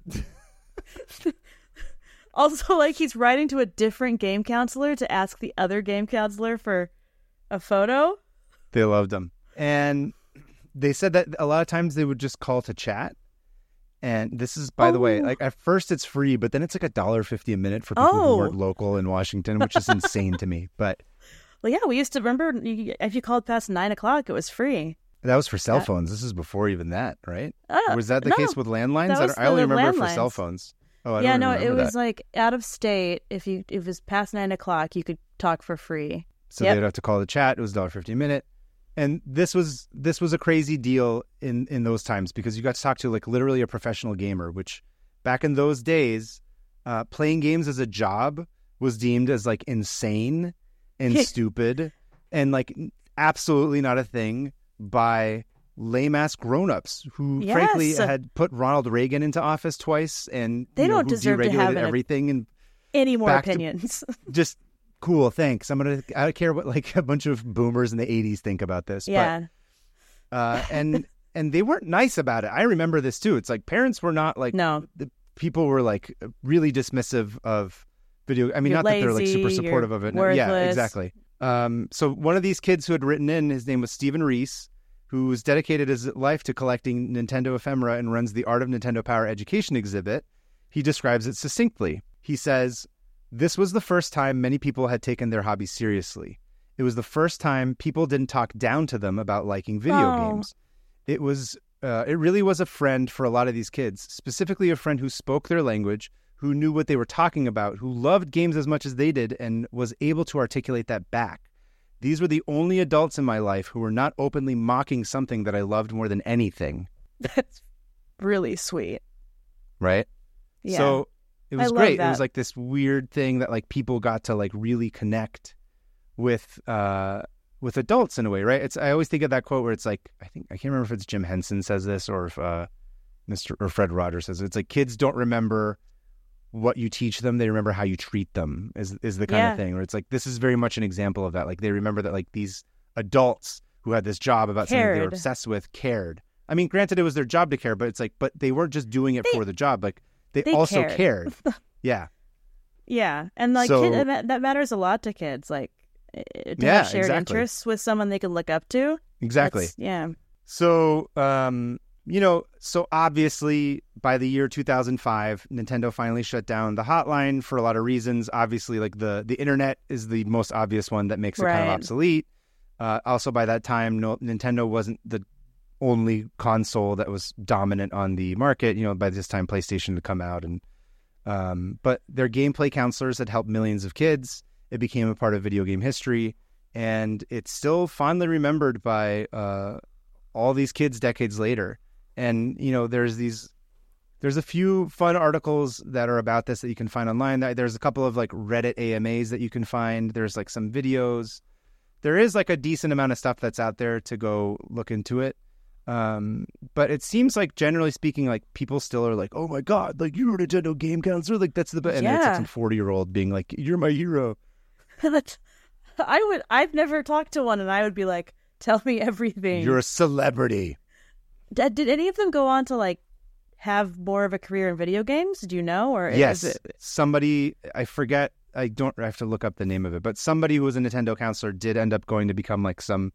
Also, like, he's writing to a different game counselor to ask the other game counselor for a photo. They loved them. And they said that a lot of times they would just call to chat. And this is, by the way, Oh. like at first it's free, but then it's like a dollar fifty a minute for people Oh. who weren't local in Washington, which is insane to me. But Well, yeah, we used to remember you- if you called past nine o'clock, it was free. that was for cell That- phones. This is before even that, right? Uh, Was that the no, case with landlines? that I, was don't- I only the remember it for cell landlines. phones. Oh, I yeah, don't no, remember it was that. like out of state. If you if it was past nine o'clock, you could talk for free. So Yep. they'd have to call the chat. It was a dollar fifty a minute. And this was this was a crazy deal in, in those times because you got to talk to like literally a professional gamer, which back in those days, uh, playing games as a job was deemed as like insane and stupid and like absolutely not a thing by lame-ass grown-ups who Yes. frankly had put Ronald Reagan into office twice and They you know, don't who deserve to have deregulated an- everything and Any more back to- opinions? just cool, thanks. I'm gonna I don't care what like a bunch of boomers in the eighties think about this. yeah. But, uh, and and they weren't nice about it. I remember this too. It's like parents were not like No. the people were like really dismissive of video. I mean, You're not that they're like lazy, super you're supportive of it. No, yeah, worthless. exactly. Um, so one of these kids who had written in, his name was Stephen Reese, who's dedicated his life to collecting Nintendo ephemera and runs the Art of Nintendo Power Education exhibit. He describes it succinctly. He says, "This was the first time many people had taken their hobby seriously. It was the first time people didn't talk down to them about liking video Oh. games. It was, uh, it really was a friend for a lot of these kids, specifically a friend who spoke their language, who knew what they were talking about, who loved games as much as they did, and was able to articulate that back. These were the only adults in my life who were not openly mocking something that I loved more than anything." That's really sweet. Right? Yeah. So it was I love great. It that. was like this weird thing that like people got to like really connect with uh with adults in a way, right? It's I always think of that quote where it's like I think I can't remember if it's Jim Henson says this or if uh Mister or Fred Rogers says it. It's like kids don't remember what you teach them, they remember how you treat them is is the kind Yeah. of thing where it's like this is very much an example of that. Like they remember that like these adults who had this job about something they were Cared. obsessed with cared. I mean, granted it was their job to care, but it's like but they weren't just doing it They- for the job. Like they, they also cared. cared. Yeah. Yeah, and like So- kid, that that matters a lot to kids. Like eh, to Yeah, have shared exactly. interests with someone they can look up to. Exactly. That's- yeah. So, um, you know, so obviously by the year two thousand five, Nintendo finally shut down the hotline for a lot of reasons. Obviously, like the, the internet is the most obvious one that makes it kind of Right. obsolete. Uh, also, by that time, no, Nintendo wasn't the only console that was dominant on the market. You know, by this time, PlayStation had come out, and um, but their gameplay counselors had helped millions of kids. It became a part of video game history, and it's still fondly remembered by uh, all these kids decades later. And you know, there's these, there's a few fun articles that are about this that you can find online. There's a couple of like Reddit A M As that you can find. There's like some videos. There is like a decent amount of stuff that's out there to go look into it. Um, but it seems like generally speaking, like people still are like, "Oh my god, like you're a Nintendo game counselor, like that's the best." And it's like Yeah. some forty year old being like, "You're my hero." That's- I would. I've never talked to one, and I would be like, "Tell me everything." You're a celebrity. Did, did any of them go on to like have more of a career in video games? Do you know, or Yes, is it? somebody I forget. I don't. I have to look up the name of it. But somebody who was a Nintendo counselor did end up going to become like some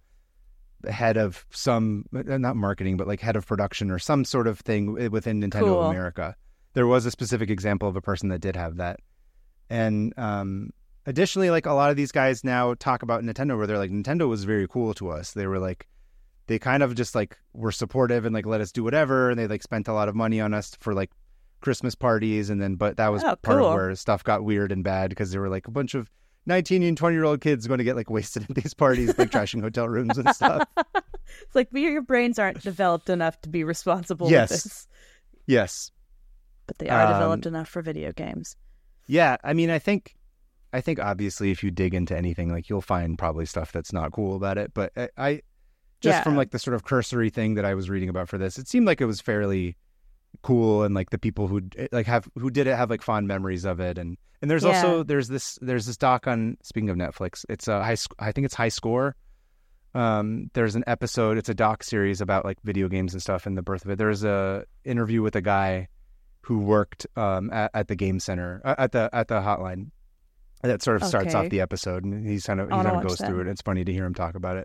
head of some not marketing, but like head of production or some sort of thing within Nintendo Cool. of America. There was a specific example of a person that did have that. And um, additionally, like a lot of these guys now talk about Nintendo where they're like, Nintendo was very cool to us. They were like, they kind of just like were supportive and like let us do whatever. And they like spent a lot of money on us for like Christmas parties. And then, but that was Oh, part cool. of where stuff got weird and bad because there were like a bunch of nineteen and twenty year old kids going to get like wasted at these parties, like trashing hotel rooms and stuff. It's like your your brains aren't developed enough to be responsible Yes. with this, Yes. but they are Um, developed enough for video games. Yeah. I mean, I think, I think obviously if you dig into anything, like you'll find probably stuff that's not cool about it. But I, I just Yeah. from like the sort of cursory thing that I was reading about for this, it seemed like it was fairly cool. And like the people who like have, who did it have like fond memories of it. And, and there's Yeah. also, there's this, there's this doc on, speaking of Netflix, it's a high, sc- I think it's High Score. Um, there's an episode, it's a doc series about like video games and stuff and the birth of it. There's a interview with a guy who worked um, at, at the game center, uh, at the at the hotline. That sort of starts Okay. off the episode, and he's kind of he I wanna kind of watch goes that. through it. It's funny to hear him talk about it.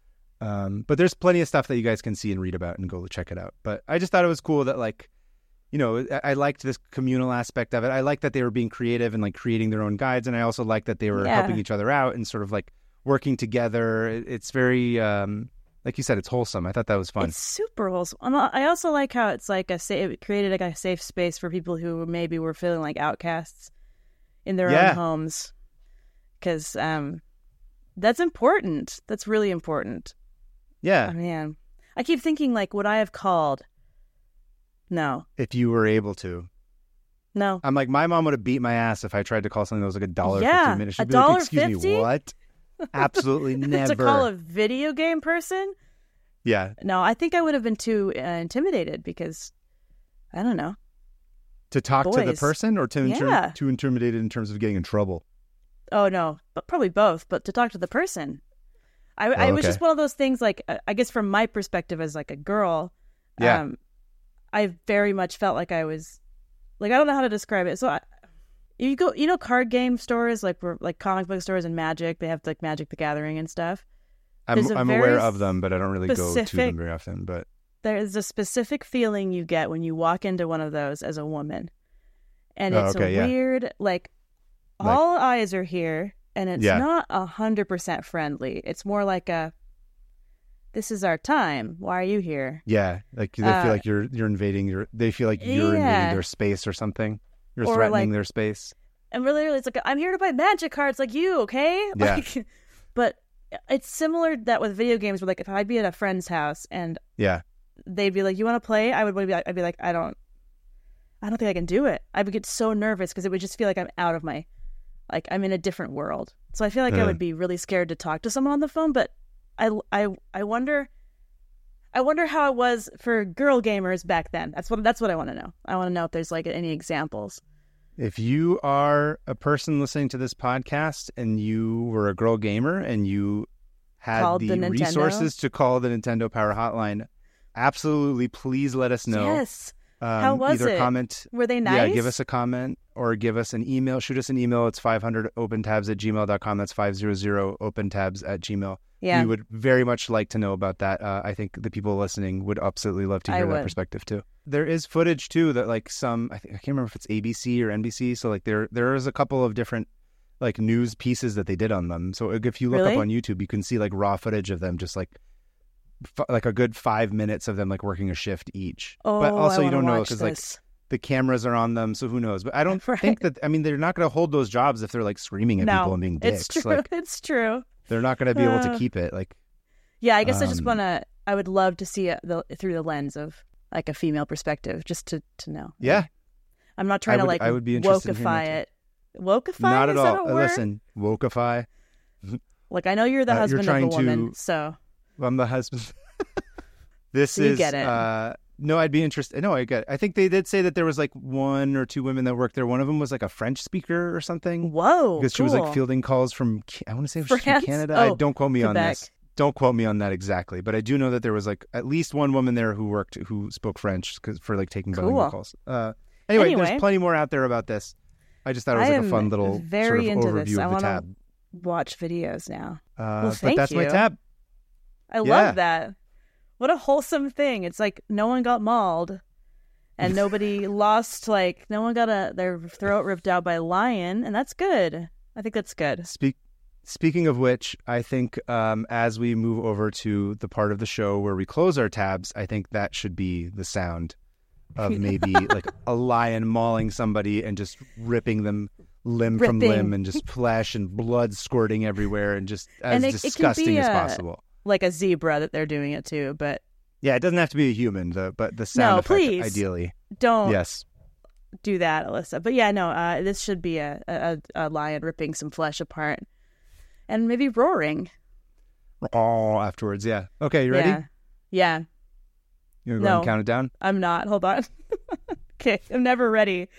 Um, but there's plenty of stuff that you guys can see and read about and go check it out. But I just thought it was cool that like, you know, I, I liked this communal aspect of it. I liked that they were being creative and like creating their own guides, and I also liked that they were Yeah. helping each other out and sort of like working together. It, it's very, um, like you said, it's wholesome. I thought that was fun. It's super wholesome. And I also like how it's like a sa- it created like a safe space for people who maybe were feeling like outcasts in their Yeah. own homes, because um, that's important. That's really important. Yeah. Oh, man. I keep thinking, like, would I have called? No. If you were able to. No. I'm like, my mom would have beat my ass if I tried to call something that was like a dollar Yeah, fifty a minute. She'd a be like, dollar excuse fifty? me, what? Absolutely never. To call a video game person? Yeah. No, I think I would have been too uh, intimidated because, I don't know. To talk to the Boys. person or to inter- Yeah. too intimidated in terms of getting in trouble? Oh, no, but probably both, but to talk to the person. I, I Oh, was okay. just one of those things, like, uh, I guess from my perspective as, like, a girl, Yeah. um, I very much felt like I was, like, I don't know how to describe it. So I, you go, you know, card game stores, like, where, like comic book stores and Magic, they have, like, Magic the Gathering and stuff. I'm, There's a I'm very aware of them, but I don't really go to specific- them very often. But There's a specific feeling you get when you walk into one of those as a woman. And Oh, it's okay, a yeah. weird, like, Like- all eyes are here, and it's Yeah. not a hundred percent friendly. It's more like a, this is our time. Why are you here? yeah, like they Uh, feel like you're you're invading your. They feel like you're Yeah. invading their space or something. You're Or, threatening like- their space. And really, it's like, I'm here to buy Magic cards like you, okay? Yeah. Like, but it's similar that with video games where, like, if I'd be at a friend's house and Yeah. they'd be like, you want to play? I would be like, I'd be like, I don't, I don't think I can do it. I would get so nervous because it would just feel like I'm out of my, like, I'm in a different world. So I feel like I Uh. would be really scared to talk to someone on the phone, but I, I, I wonder, I wonder how it was for girl gamers back then. That's what, that's what I want to know. I want to know if there's, like, any examples. If you are a person listening to this podcast and you were a girl gamer and you had Called the, the Nintendo? resources to call the Nintendo Power Hotline, absolutely, please let us know. Yes. Um, How was either it? comment, Were they nice? yeah, give us a comment or give us an email. Shoot us an email. It's five hundred open tabs at gmail dot com. That's five hundred open tabs at gmail. Yeah. We would very much like to know about that. Uh, I think the people listening would absolutely love to I hear that would. perspective too. There is footage too that like some I think I can't remember if it's A B C or N B C. So like there there is a couple of different like news pieces that they did on them. So if you look Really? up on YouTube, you can see like raw footage of them just like f- like a good five minutes of them like working a shift each. Oh, but also I you don't wanna know watch because like this. the cameras are on them, so who knows? But I don't Right. think that. I mean, they're not going to hold those jobs if they're like screaming at No, people and being dicks. it's true. Like It's true. they're not going to be able to Uh, keep it. Like Yeah, I guess I just Um, want to. I would love to see it the, through the lens of like a female perspective, just to to know. yeah, I'm not trying I to would- like I would be interested in hearing wokeify that it. Wokeify? not Is at that all. a Uh, word? Listen, wokeify. Look, I know you're the uh, you're husband of trying a woman, to- so I'm the husband. This You is. get it. Uh, no, I'd be interested. No, I get. It. I think they did say that there was like one or two women that worked there. One of them was like a French speaker or something. whoa, Because she was like cool. fielding calls from, Ca- I want to say it was from France? Canada. Oh, I, don't quote me on Quebec. this. Don't quote me on that exactly. But I do know that there was like at least one woman there who worked, who spoke French 'cause- for like taking bilingual Cool. calls. Uh, anyway, Anyway. there's plenty more out there about this. I just thought it was I like a am fun little very sort of into overview this. I of the want tab. to watch videos now. Uh, Well, but thank that's my you. tab. I Yeah. love that. What a wholesome thing. It's like no one got mauled and nobody lost, like, no one got a their throat ripped out by a lion, and that's good. I think that's good. Speak. Speaking of which, I think um, as we move over to the part of the show where we close our tabs, I think that should be the sound of maybe like a lion mauling somebody and just ripping them limb from Ripping. limb and just flesh and blood squirting everywhere and just as And it- it can disgusting be as a- possible. Like a zebra that they're doing it to, but Yeah, it doesn't have to be a human, the, but the sound No, effect, please. ideally. don't Yes. do that, Alyssa. But yeah, no, uh, this should be a, a, a lion ripping some flesh apart and maybe roaring. Oh, afterwards, yeah. Okay, you ready? Yeah. Yeah, You gonna go ahead and No. count it down? I'm not. Hold on. Okay, I'm never ready.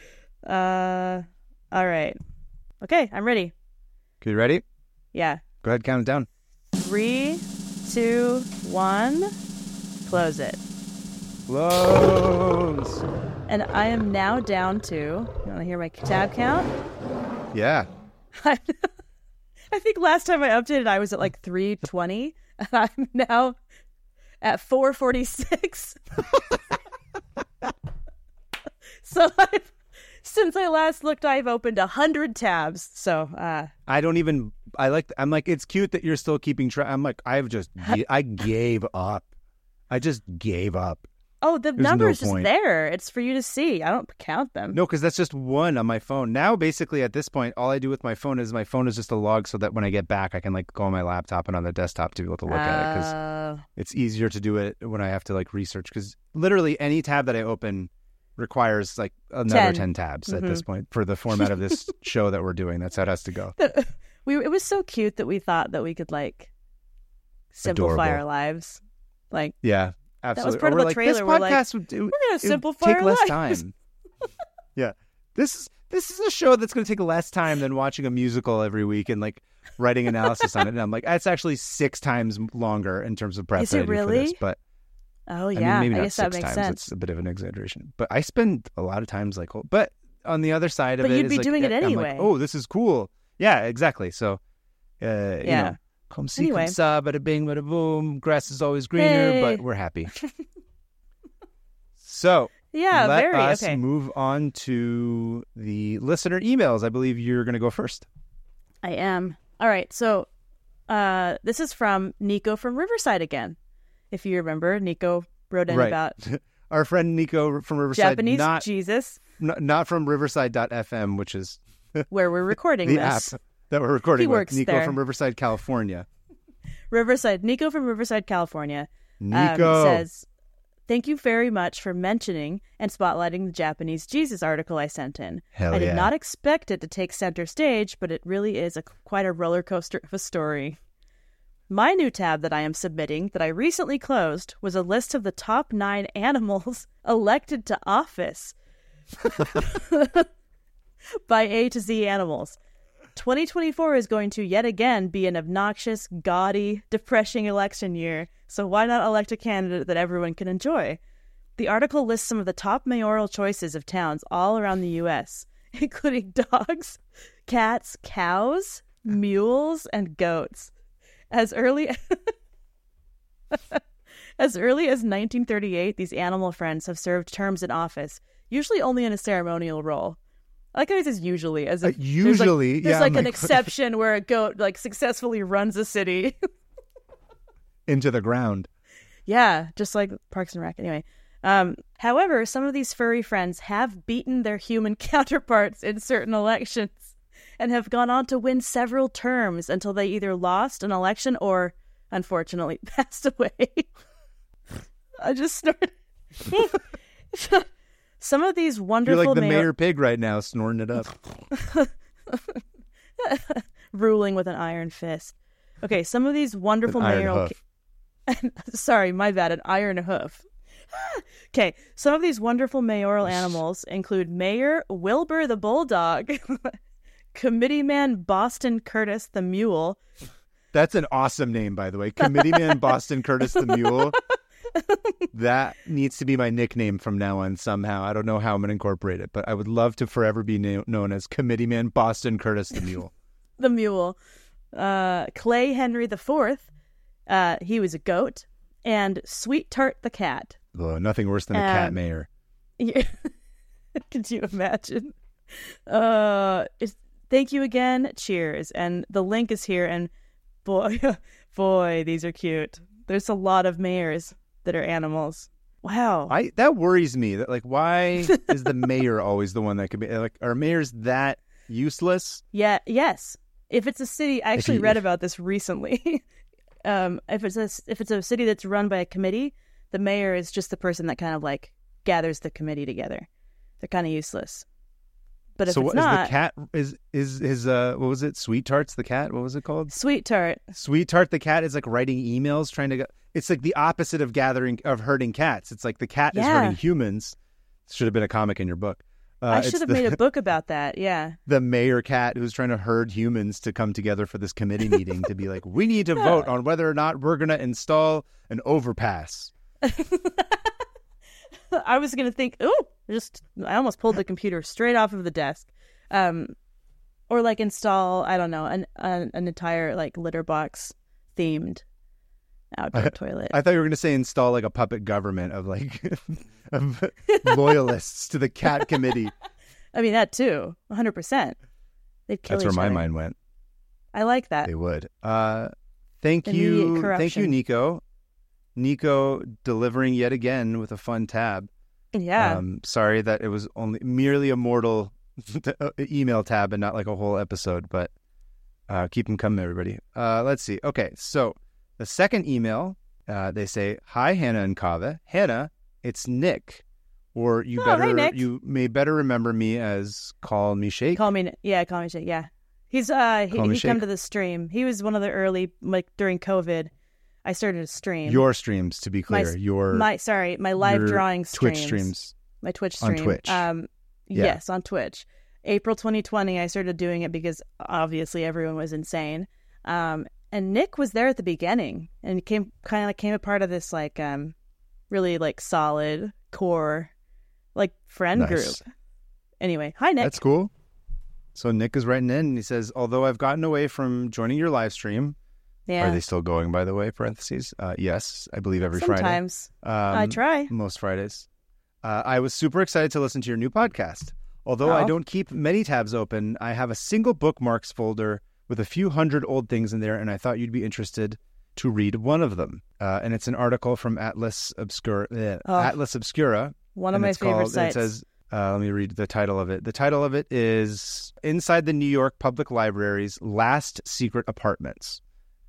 Uh, all right. Okay, I'm ready. Okay, you ready? Yeah. Go ahead, count it down. Three, two, one. Close it. Close. And I am now down to. You want to hear my tab count? Yeah. I think last time I updated, I was at like three twenty, and I'm now at four forty-six. So I've, since I last looked, I've opened a hundred tabs. So uh, I don't even. I like. I'm like. It's cute that you're still keeping track. I'm like. I've just. I gave up. I just gave up. Oh, the There's number no is just point. there. It's for you to see. I don't count them. No, because that's just one on my phone. Now, basically, at this point, all I do with my phone is my phone is just a log so that when I get back, I can like go on my laptop and on the desktop to be able to look at it because Uh, it's easier to do it when I have to like research. Because literally any tab that I open requires like another ten. ten tabs at Mhm. this point for the format of this show that we're doing. That's how it has to go. we it was so cute that we thought that we could like simplify Adorable. our lives. Like Yeah, absolutely. part Or of we're the like, trailer. This We're like, podcast would do. we're gonna it would simplify take our less lives. time. Yeah, this is this is a show that's going to take less time than watching a musical every week and like writing analysis on it. And I'm like, it's actually six times longer in terms of prep Is that it I do for really? this. But oh I yeah, mean, maybe I not guess six that makes times. sense. It's a bit of an exaggeration. But I spend a lot of times like, oh, but on the other side of But it, you'd is be like, doing it I'm like, anyway. oh, this is cool. Yeah, exactly. So, uh, Yeah. you know, come see, Anyway. come sa, bada bing, bada boom. Grass is always greener, Hey. but we're happy. So. Yeah, Let very us okay. move on to the listener emails. I believe you're going to go first. I am. All right. So uh, this is from Nico from Riverside again. If you remember, Nico wrote in Right. about Our friend Nico from Riverside, Japanese not Jesus, n- not from Riverside dot f m, which is where we're recording the this. app that we're recording He with. works Nico there. from Riverside, California. Riverside. Nico from Riverside, California. um, Nico says, thank you very much for mentioning and spotlighting the Japanese Jesus article I sent in. Hell I did yeah. not expect it to take center stage, but it really is a, quite a roller coaster of a story. My new tab that I am submitting that I recently closed was a list of the top nine animals elected to office by A to Z animals. twenty twenty-four is going to yet again be an obnoxious, gaudy, depressing election year, so why not elect a candidate that everyone can enjoy? The article lists some of the top mayoral choices of towns all around the U S, including dogs, cats, cows, mules, and goats. As early as early as nineteen thirty-eight, these animal friends have served terms in office, usually only in a ceremonial role. I like how it says usually, as if Uh, usually, there's like, there's yeah, like I'm an like- exception where a goat like successfully runs a city. into the ground. Yeah, just like Parks and Rec. Anyway, um, however, some of these furry friends have beaten their human counterparts in certain elections and have gone on to win several terms until they either lost an election or, unfortunately, passed away. I just snorted. Some of these You're wonderful like the mayor- mayor pig right now, snorting it up. ruling with an iron fist. Okay, some of these wonderful An iron mayoral. hoof. Sorry, my bad, an iron hoof. Okay, some of these wonderful mayoral animals include Mayor Wilbur the Bulldog, Committeeman Boston Curtis the Mule. That's an awesome name, by the way. Committeeman Boston Curtis the Mule. That needs to be my nickname from now on somehow. I don't know how I'm going to incorporate it, but I would love to forever be na- known as Committeeman Boston Curtis the Mule. The Mule. Uh, Clay Henry the Fourth, uh, he was a goat. And Sweet Tart the Cat. Oh, nothing worse than a cat Um, mayor. Yeah. Could you imagine? Uh, it's, thank you again. Cheers. And the link is here. And boy, boy, these are cute. There's a lot of mayors that are animals. Wow. I that worries me. That like, why is the mayor always the one that could be like? Are mayors that useless? Yeah. Yes. If it's a city, I actually you- read about this recently. um, if it's a, if it's a city that's run by a committee, the mayor is just the person that kind of like gathers the committee together. They're kind of useless. But if so it's what not, is the cat? Is is his uh? What was it? Sweet Tarts the cat. What was it called? Sweet Tart. Sweet Tart the cat is like writing emails, trying to. Go, it's like the opposite of gathering of herding cats. It's like the cat is Yeah. herding humans. Should have been a comic in your book. Uh, I it's should have the, made a book about that. Yeah. the mayor cat who's trying to herd humans to come together for this committee meeting to be like, we need to vote on whether or not we're going to install an overpass. I was gonna think, ooh, just I almost pulled the computer straight off of the desk, um, or like install, I don't know, an an, an entire like litter box themed outdoor toilet. I thought you were going to say install like a puppet government of like of loyalists to the cat committee. I mean that too, one hundred percent. They'd kill That's where each my other. mind went. I like that. They would. Uh, thank Immediate you, thank you, corruption. Nico. Nico delivering yet again with a fun tab. Yeah. Um, sorry that it was only merely a mortal email tab and not like a whole episode, but uh, keep them coming, everybody. Uh, let's see. Okay, so the second email, uh, they say, "Hi, Hannah and Kaveh. Hannah, it's Nick, or you Oh, better hey, Nick. you may better remember me as Call Me Shake." Call me, yeah, call me Shake, yeah. He's, uh, he, Call me he come Shake. to the stream. He was one of the early, like, during COVID, I started a stream. Your streams, to be My- clear, your My, sorry, my live your drawing streams. Twitch streams. My Twitch On stream. Twitch. Um, Yeah. Yes, on Twitch. April twenty twenty, I started doing it because obviously everyone was insane. Um, and Nick was there at the beginning and came kind of like came a part of this like um, really like solid core like friend Nice. group. Anyway, hi Nick. That's cool. So Nick is writing in and he says, "Although I've gotten away from joining your live stream," yeah. are they still going, by the way, parentheses? Uh, yes, I believe every Friday. Sometimes Um, I try. Most Fridays. Uh, I was super excited to listen to your new podcast. Although I Oh. don't keep many tabs open, I have a single bookmarks folder with a few hundred old things in there, and I thought you'd be interested to read one of them. Uh, and it's an article from Atlas Obscura. eh, Oh. Atlas Obscura. One of and my it's favorite called, sites. It says, uh, let me read the title of it. The title of it is Inside the New York Public Library's Last Secret Apartments.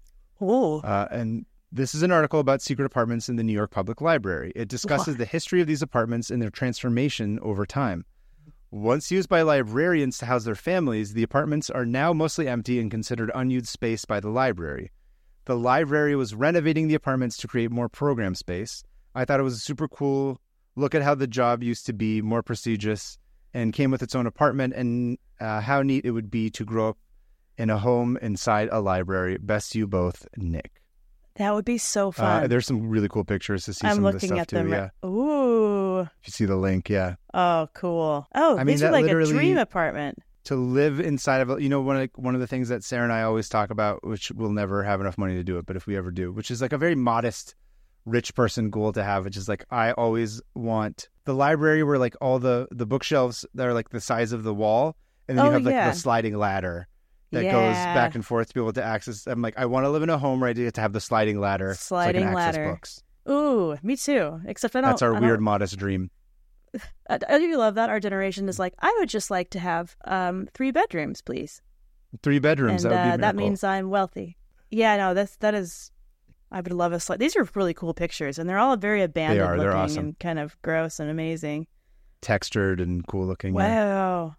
Ooh. Uh, and this is an article about secret apartments in the New York Public Library. It discusses Wow. the history of these apartments and their transformation over time. Once used by librarians to house their families, the apartments are now mostly empty and considered unused space by the library. The library was renovating the apartments to create more program space. I thought it was a super cool look at how the job used to be more prestigious and came with its own apartment, and uh, how neat it would be to grow up in a home inside a library. Best to you both, Nick. That would be so fun. Uh, there's some really cool pictures to see I'm some of this looking stuff at too. them. Yeah, right- Ooh. if you see the link, yeah. Oh, cool. Oh, I mean, these are that like a literally- dream apartment. To live inside of a, you know, one of the, one of the things that Sarah and I always talk about, which we'll never have enough money to do it, but if we ever do, which is like a very modest rich person goal to have, which is like I always want the library where like all the the bookshelves that are like the size of the wall, and then Oh, you have like yeah. the sliding ladder that Yeah. goes back and forth to be able to access. I'm like, I want to live in a home where I get to have the sliding ladder Sliding so I can access ladder. books. Ooh, me too. Except I don't. That's our I weird don't- modest dream. I, I do love that our generation is like, I would just like to have um three bedrooms, please. Three bedrooms. And that would be a uh, that miracle. means I'm wealthy. Yeah, no, that's that is. I would love a slide. These are really cool pictures, and they're all very abandoned are. They're looking awesome. and kind of gross and amazing. Textured and cool looking. yeah. Wow.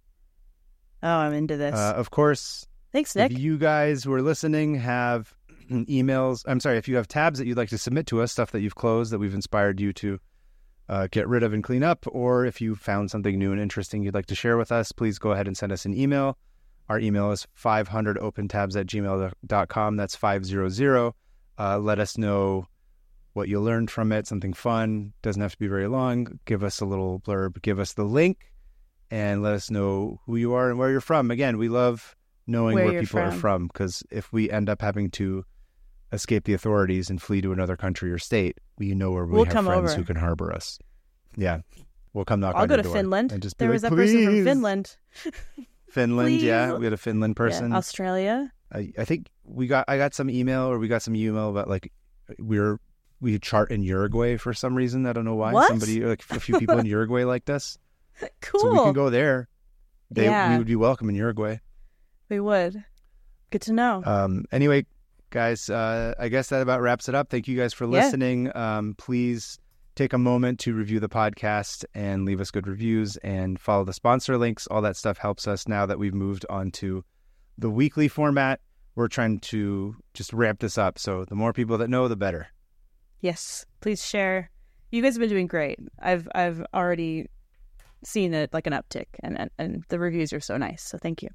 Oh, I'm into this. Uh, of course, Thanks, Nick. if you guys who are listening have emails, I'm sorry, if you have tabs that you'd like to submit to us, stuff that you've closed that we've inspired you to uh, get rid of and clean up, or if you found something new and interesting you'd like to share with us, please go ahead and send us an email. Our email is five hundred open tabs at gmail dot com. That's five hundred. Uh, let us know what you learned from it, something fun. Doesn't have to be very long. Give us a little blurb. Give us the link and let us know who you are and where you're from. Again, we love knowing Where where, you're people are from. from, because if we end up having to escape the authorities and flee to another country or state, we know where we We'll have come friends over. who can harbor us. Yeah. We'll come knock I'll on go your to door Finland. and just be There like, was that person from "Please." Finland. Finland, yeah. Please. We had a Finland person. Yeah, Australia. I, I think we got I got some email or we got some email about like we're we chart in Uruguay for some reason. I don't know why. What? Somebody like a few people in Uruguay liked us. Cool. So we can go there. They Yeah. we would be welcome in Uruguay. We would. Good to know. Um anyway, guys, uh I guess that about wraps it up. Thank you guys for Yeah. listening. Um please take a moment to review the podcast and leave us good reviews and follow the sponsor links. All that stuff helps us now that we've moved on to the weekly format. We're trying to just ramp this up. So the more people that know, the better. Yes, please share. You guys have been doing great. I've I've already seen it like an uptick, and, and and the reviews are so nice. So thank you.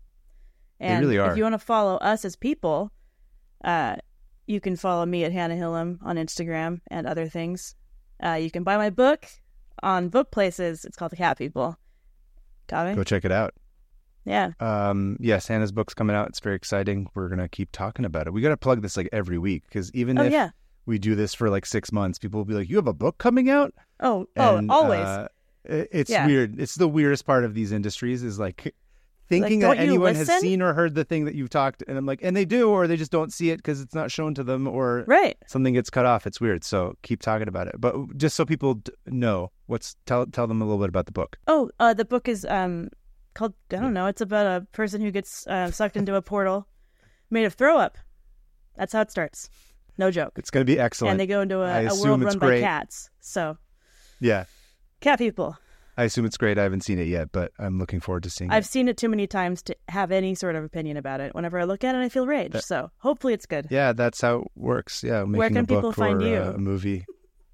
And really are. if you want to follow us as people, uh, you can follow me at Hannah Hillam on Instagram and other things. Uh, you can buy my book on book places. It's called The Cat People. Got me? Go check it out. Yeah. Um, yes, Hannah's book's coming out. It's very exciting. We're going to keep talking about it. We got to plug this like every week, because even Oh if yeah. we do this for like six months, people will be like, you have a book coming out? Oh And, oh always. uh, it- it's Yeah. weird. It's the weirdest part of these industries is like thinking Like, that don't you anyone has listen? seen or heard the thing that you've talked, and I'm like, and they do, or they just don't see it because it's not shown to them, or Right. something gets cut off. It's weird. So keep talking about it. But just so people d- know, what's tell tell them a little bit about the book. Oh, uh, the book is um called, I don't know, it's about a person who gets uh, sucked into a portal made of throw up. That's how it starts. No joke. It's going to be excellent. And they go into I a, a assume world it's run by great. cats. So, Yeah, cat people. I assume it's great. I haven't seen it yet, but I'm looking forward to seeing I've it. seen it too many times to have any sort of opinion about it. Whenever I look at it, I feel rage. That- So hopefully it's good. Yeah, that's how it works. Yeah, making Where can a book people find or you? uh, a movie.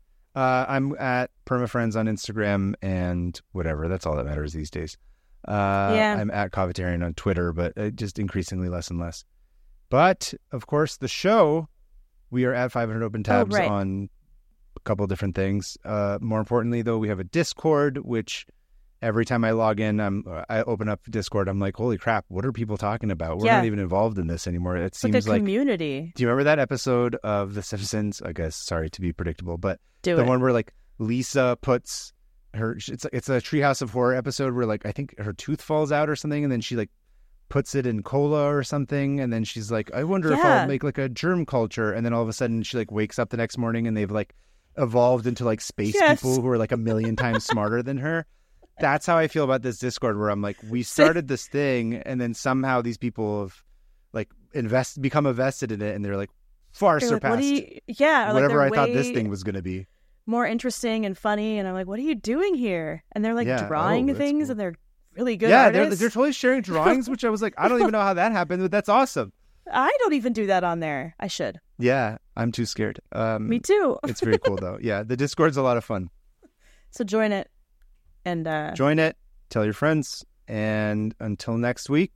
Uh, I'm at PermaFriends on Instagram and whatever. That's all that matters these days. Uh, Yeah. I'm at Covetarian on Twitter, but uh, just increasingly less and less. But, of course, the show, we are at five hundred Open Tabs right. on a couple of different things. Uh, more importantly, though, we have a Discord, which every time I log in, I'm, I open up Discord, I'm like, holy crap, what are people talking about? We're Yeah. not even involved in this anymore. It It's like seems a like... community. Do you remember that episode of The Simpsons? I guess, sorry to be predictable, but Do the it. one where like Lisa puts her, it's it's a Treehouse of Horror episode where like I think her tooth falls out or something, and then she like puts it in cola or something, and then she's like, I wonder if Yeah. I'll make like a germ culture, and then all of a sudden she like wakes up the next morning and they've like evolved into like space Yes. people who are like a million times smarter than her. That's how I feel about this Discord, where I'm like, we started this thing, and then somehow these people have like invest become invested in it, and they're like far You're like, surpassed what do you, yeah, or like whatever I they're thought this way thing was going to be. more interesting and funny. And I'm like, what are you doing here? And they're like Yeah. drawing Oh, that's things, cool. and they're really good Yeah, they're artists. they're totally sharing drawings, which I was like, I don't even know how that happened, but that's awesome. I don't even do that on there. I should. Yeah, I'm too scared. Um, Me too. it's very cool though. Yeah, the Discord's a lot of fun. So join it. And uh, Join it, tell your friends, and until next week,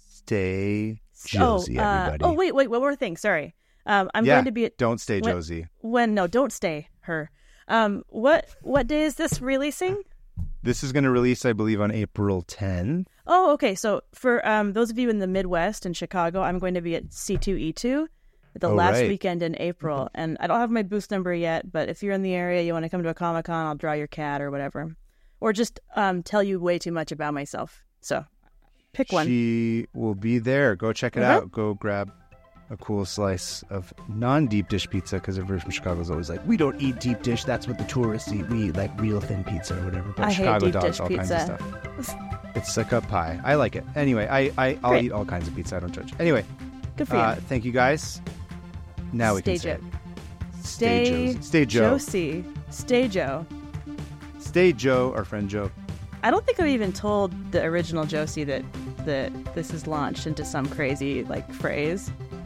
stay oh, Josie, uh, everybody. oh, wait, wait, one more thing. Sorry. Um, I'm yeah, going to be at don't stay when- Josie. when no, don't stay her. Um, what what day is this releasing? This is going to release, I believe, on April tenth. Oh, okay. So for um those of you in the Midwest and Chicago, I'm going to be at C two E two the Oh, last right. weekend in April, and I don't have my booth number yet. But if you're in the area, you want to come to a Comic Con, I'll draw your cat or whatever, or just um tell you way too much about myself. So pick one. She will be there. Go check it Uh-huh. out. Go grab a cool slice of non-deep dish pizza, because everybody from Chicago is always like, we don't eat deep dish. That's what the tourists eat. We eat like real thin pizza or whatever. But I hate Chicago deep dogs dish all kinds of pizza. stuff. It's like a pie. I like it. Anyway, I, I, I'll Great. eat all kinds of pizza. I don't judge. Anyway, Good for uh, you. thank you guys. Now we Stay can say Jo- it. Stay, Josie. Stay Joe. Josie. Stay Joe. Stay Joe, our friend Joe. I don't think I've even told the original Josie that that this is launched into some crazy like phrase.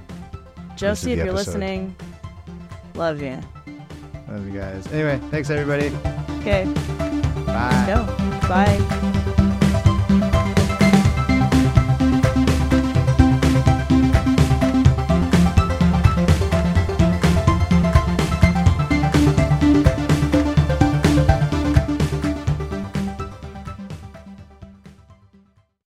Josie, if the you're episode. listening, love you. Love you guys. Anyway, thanks everybody. Okay, Bye. go. Bye.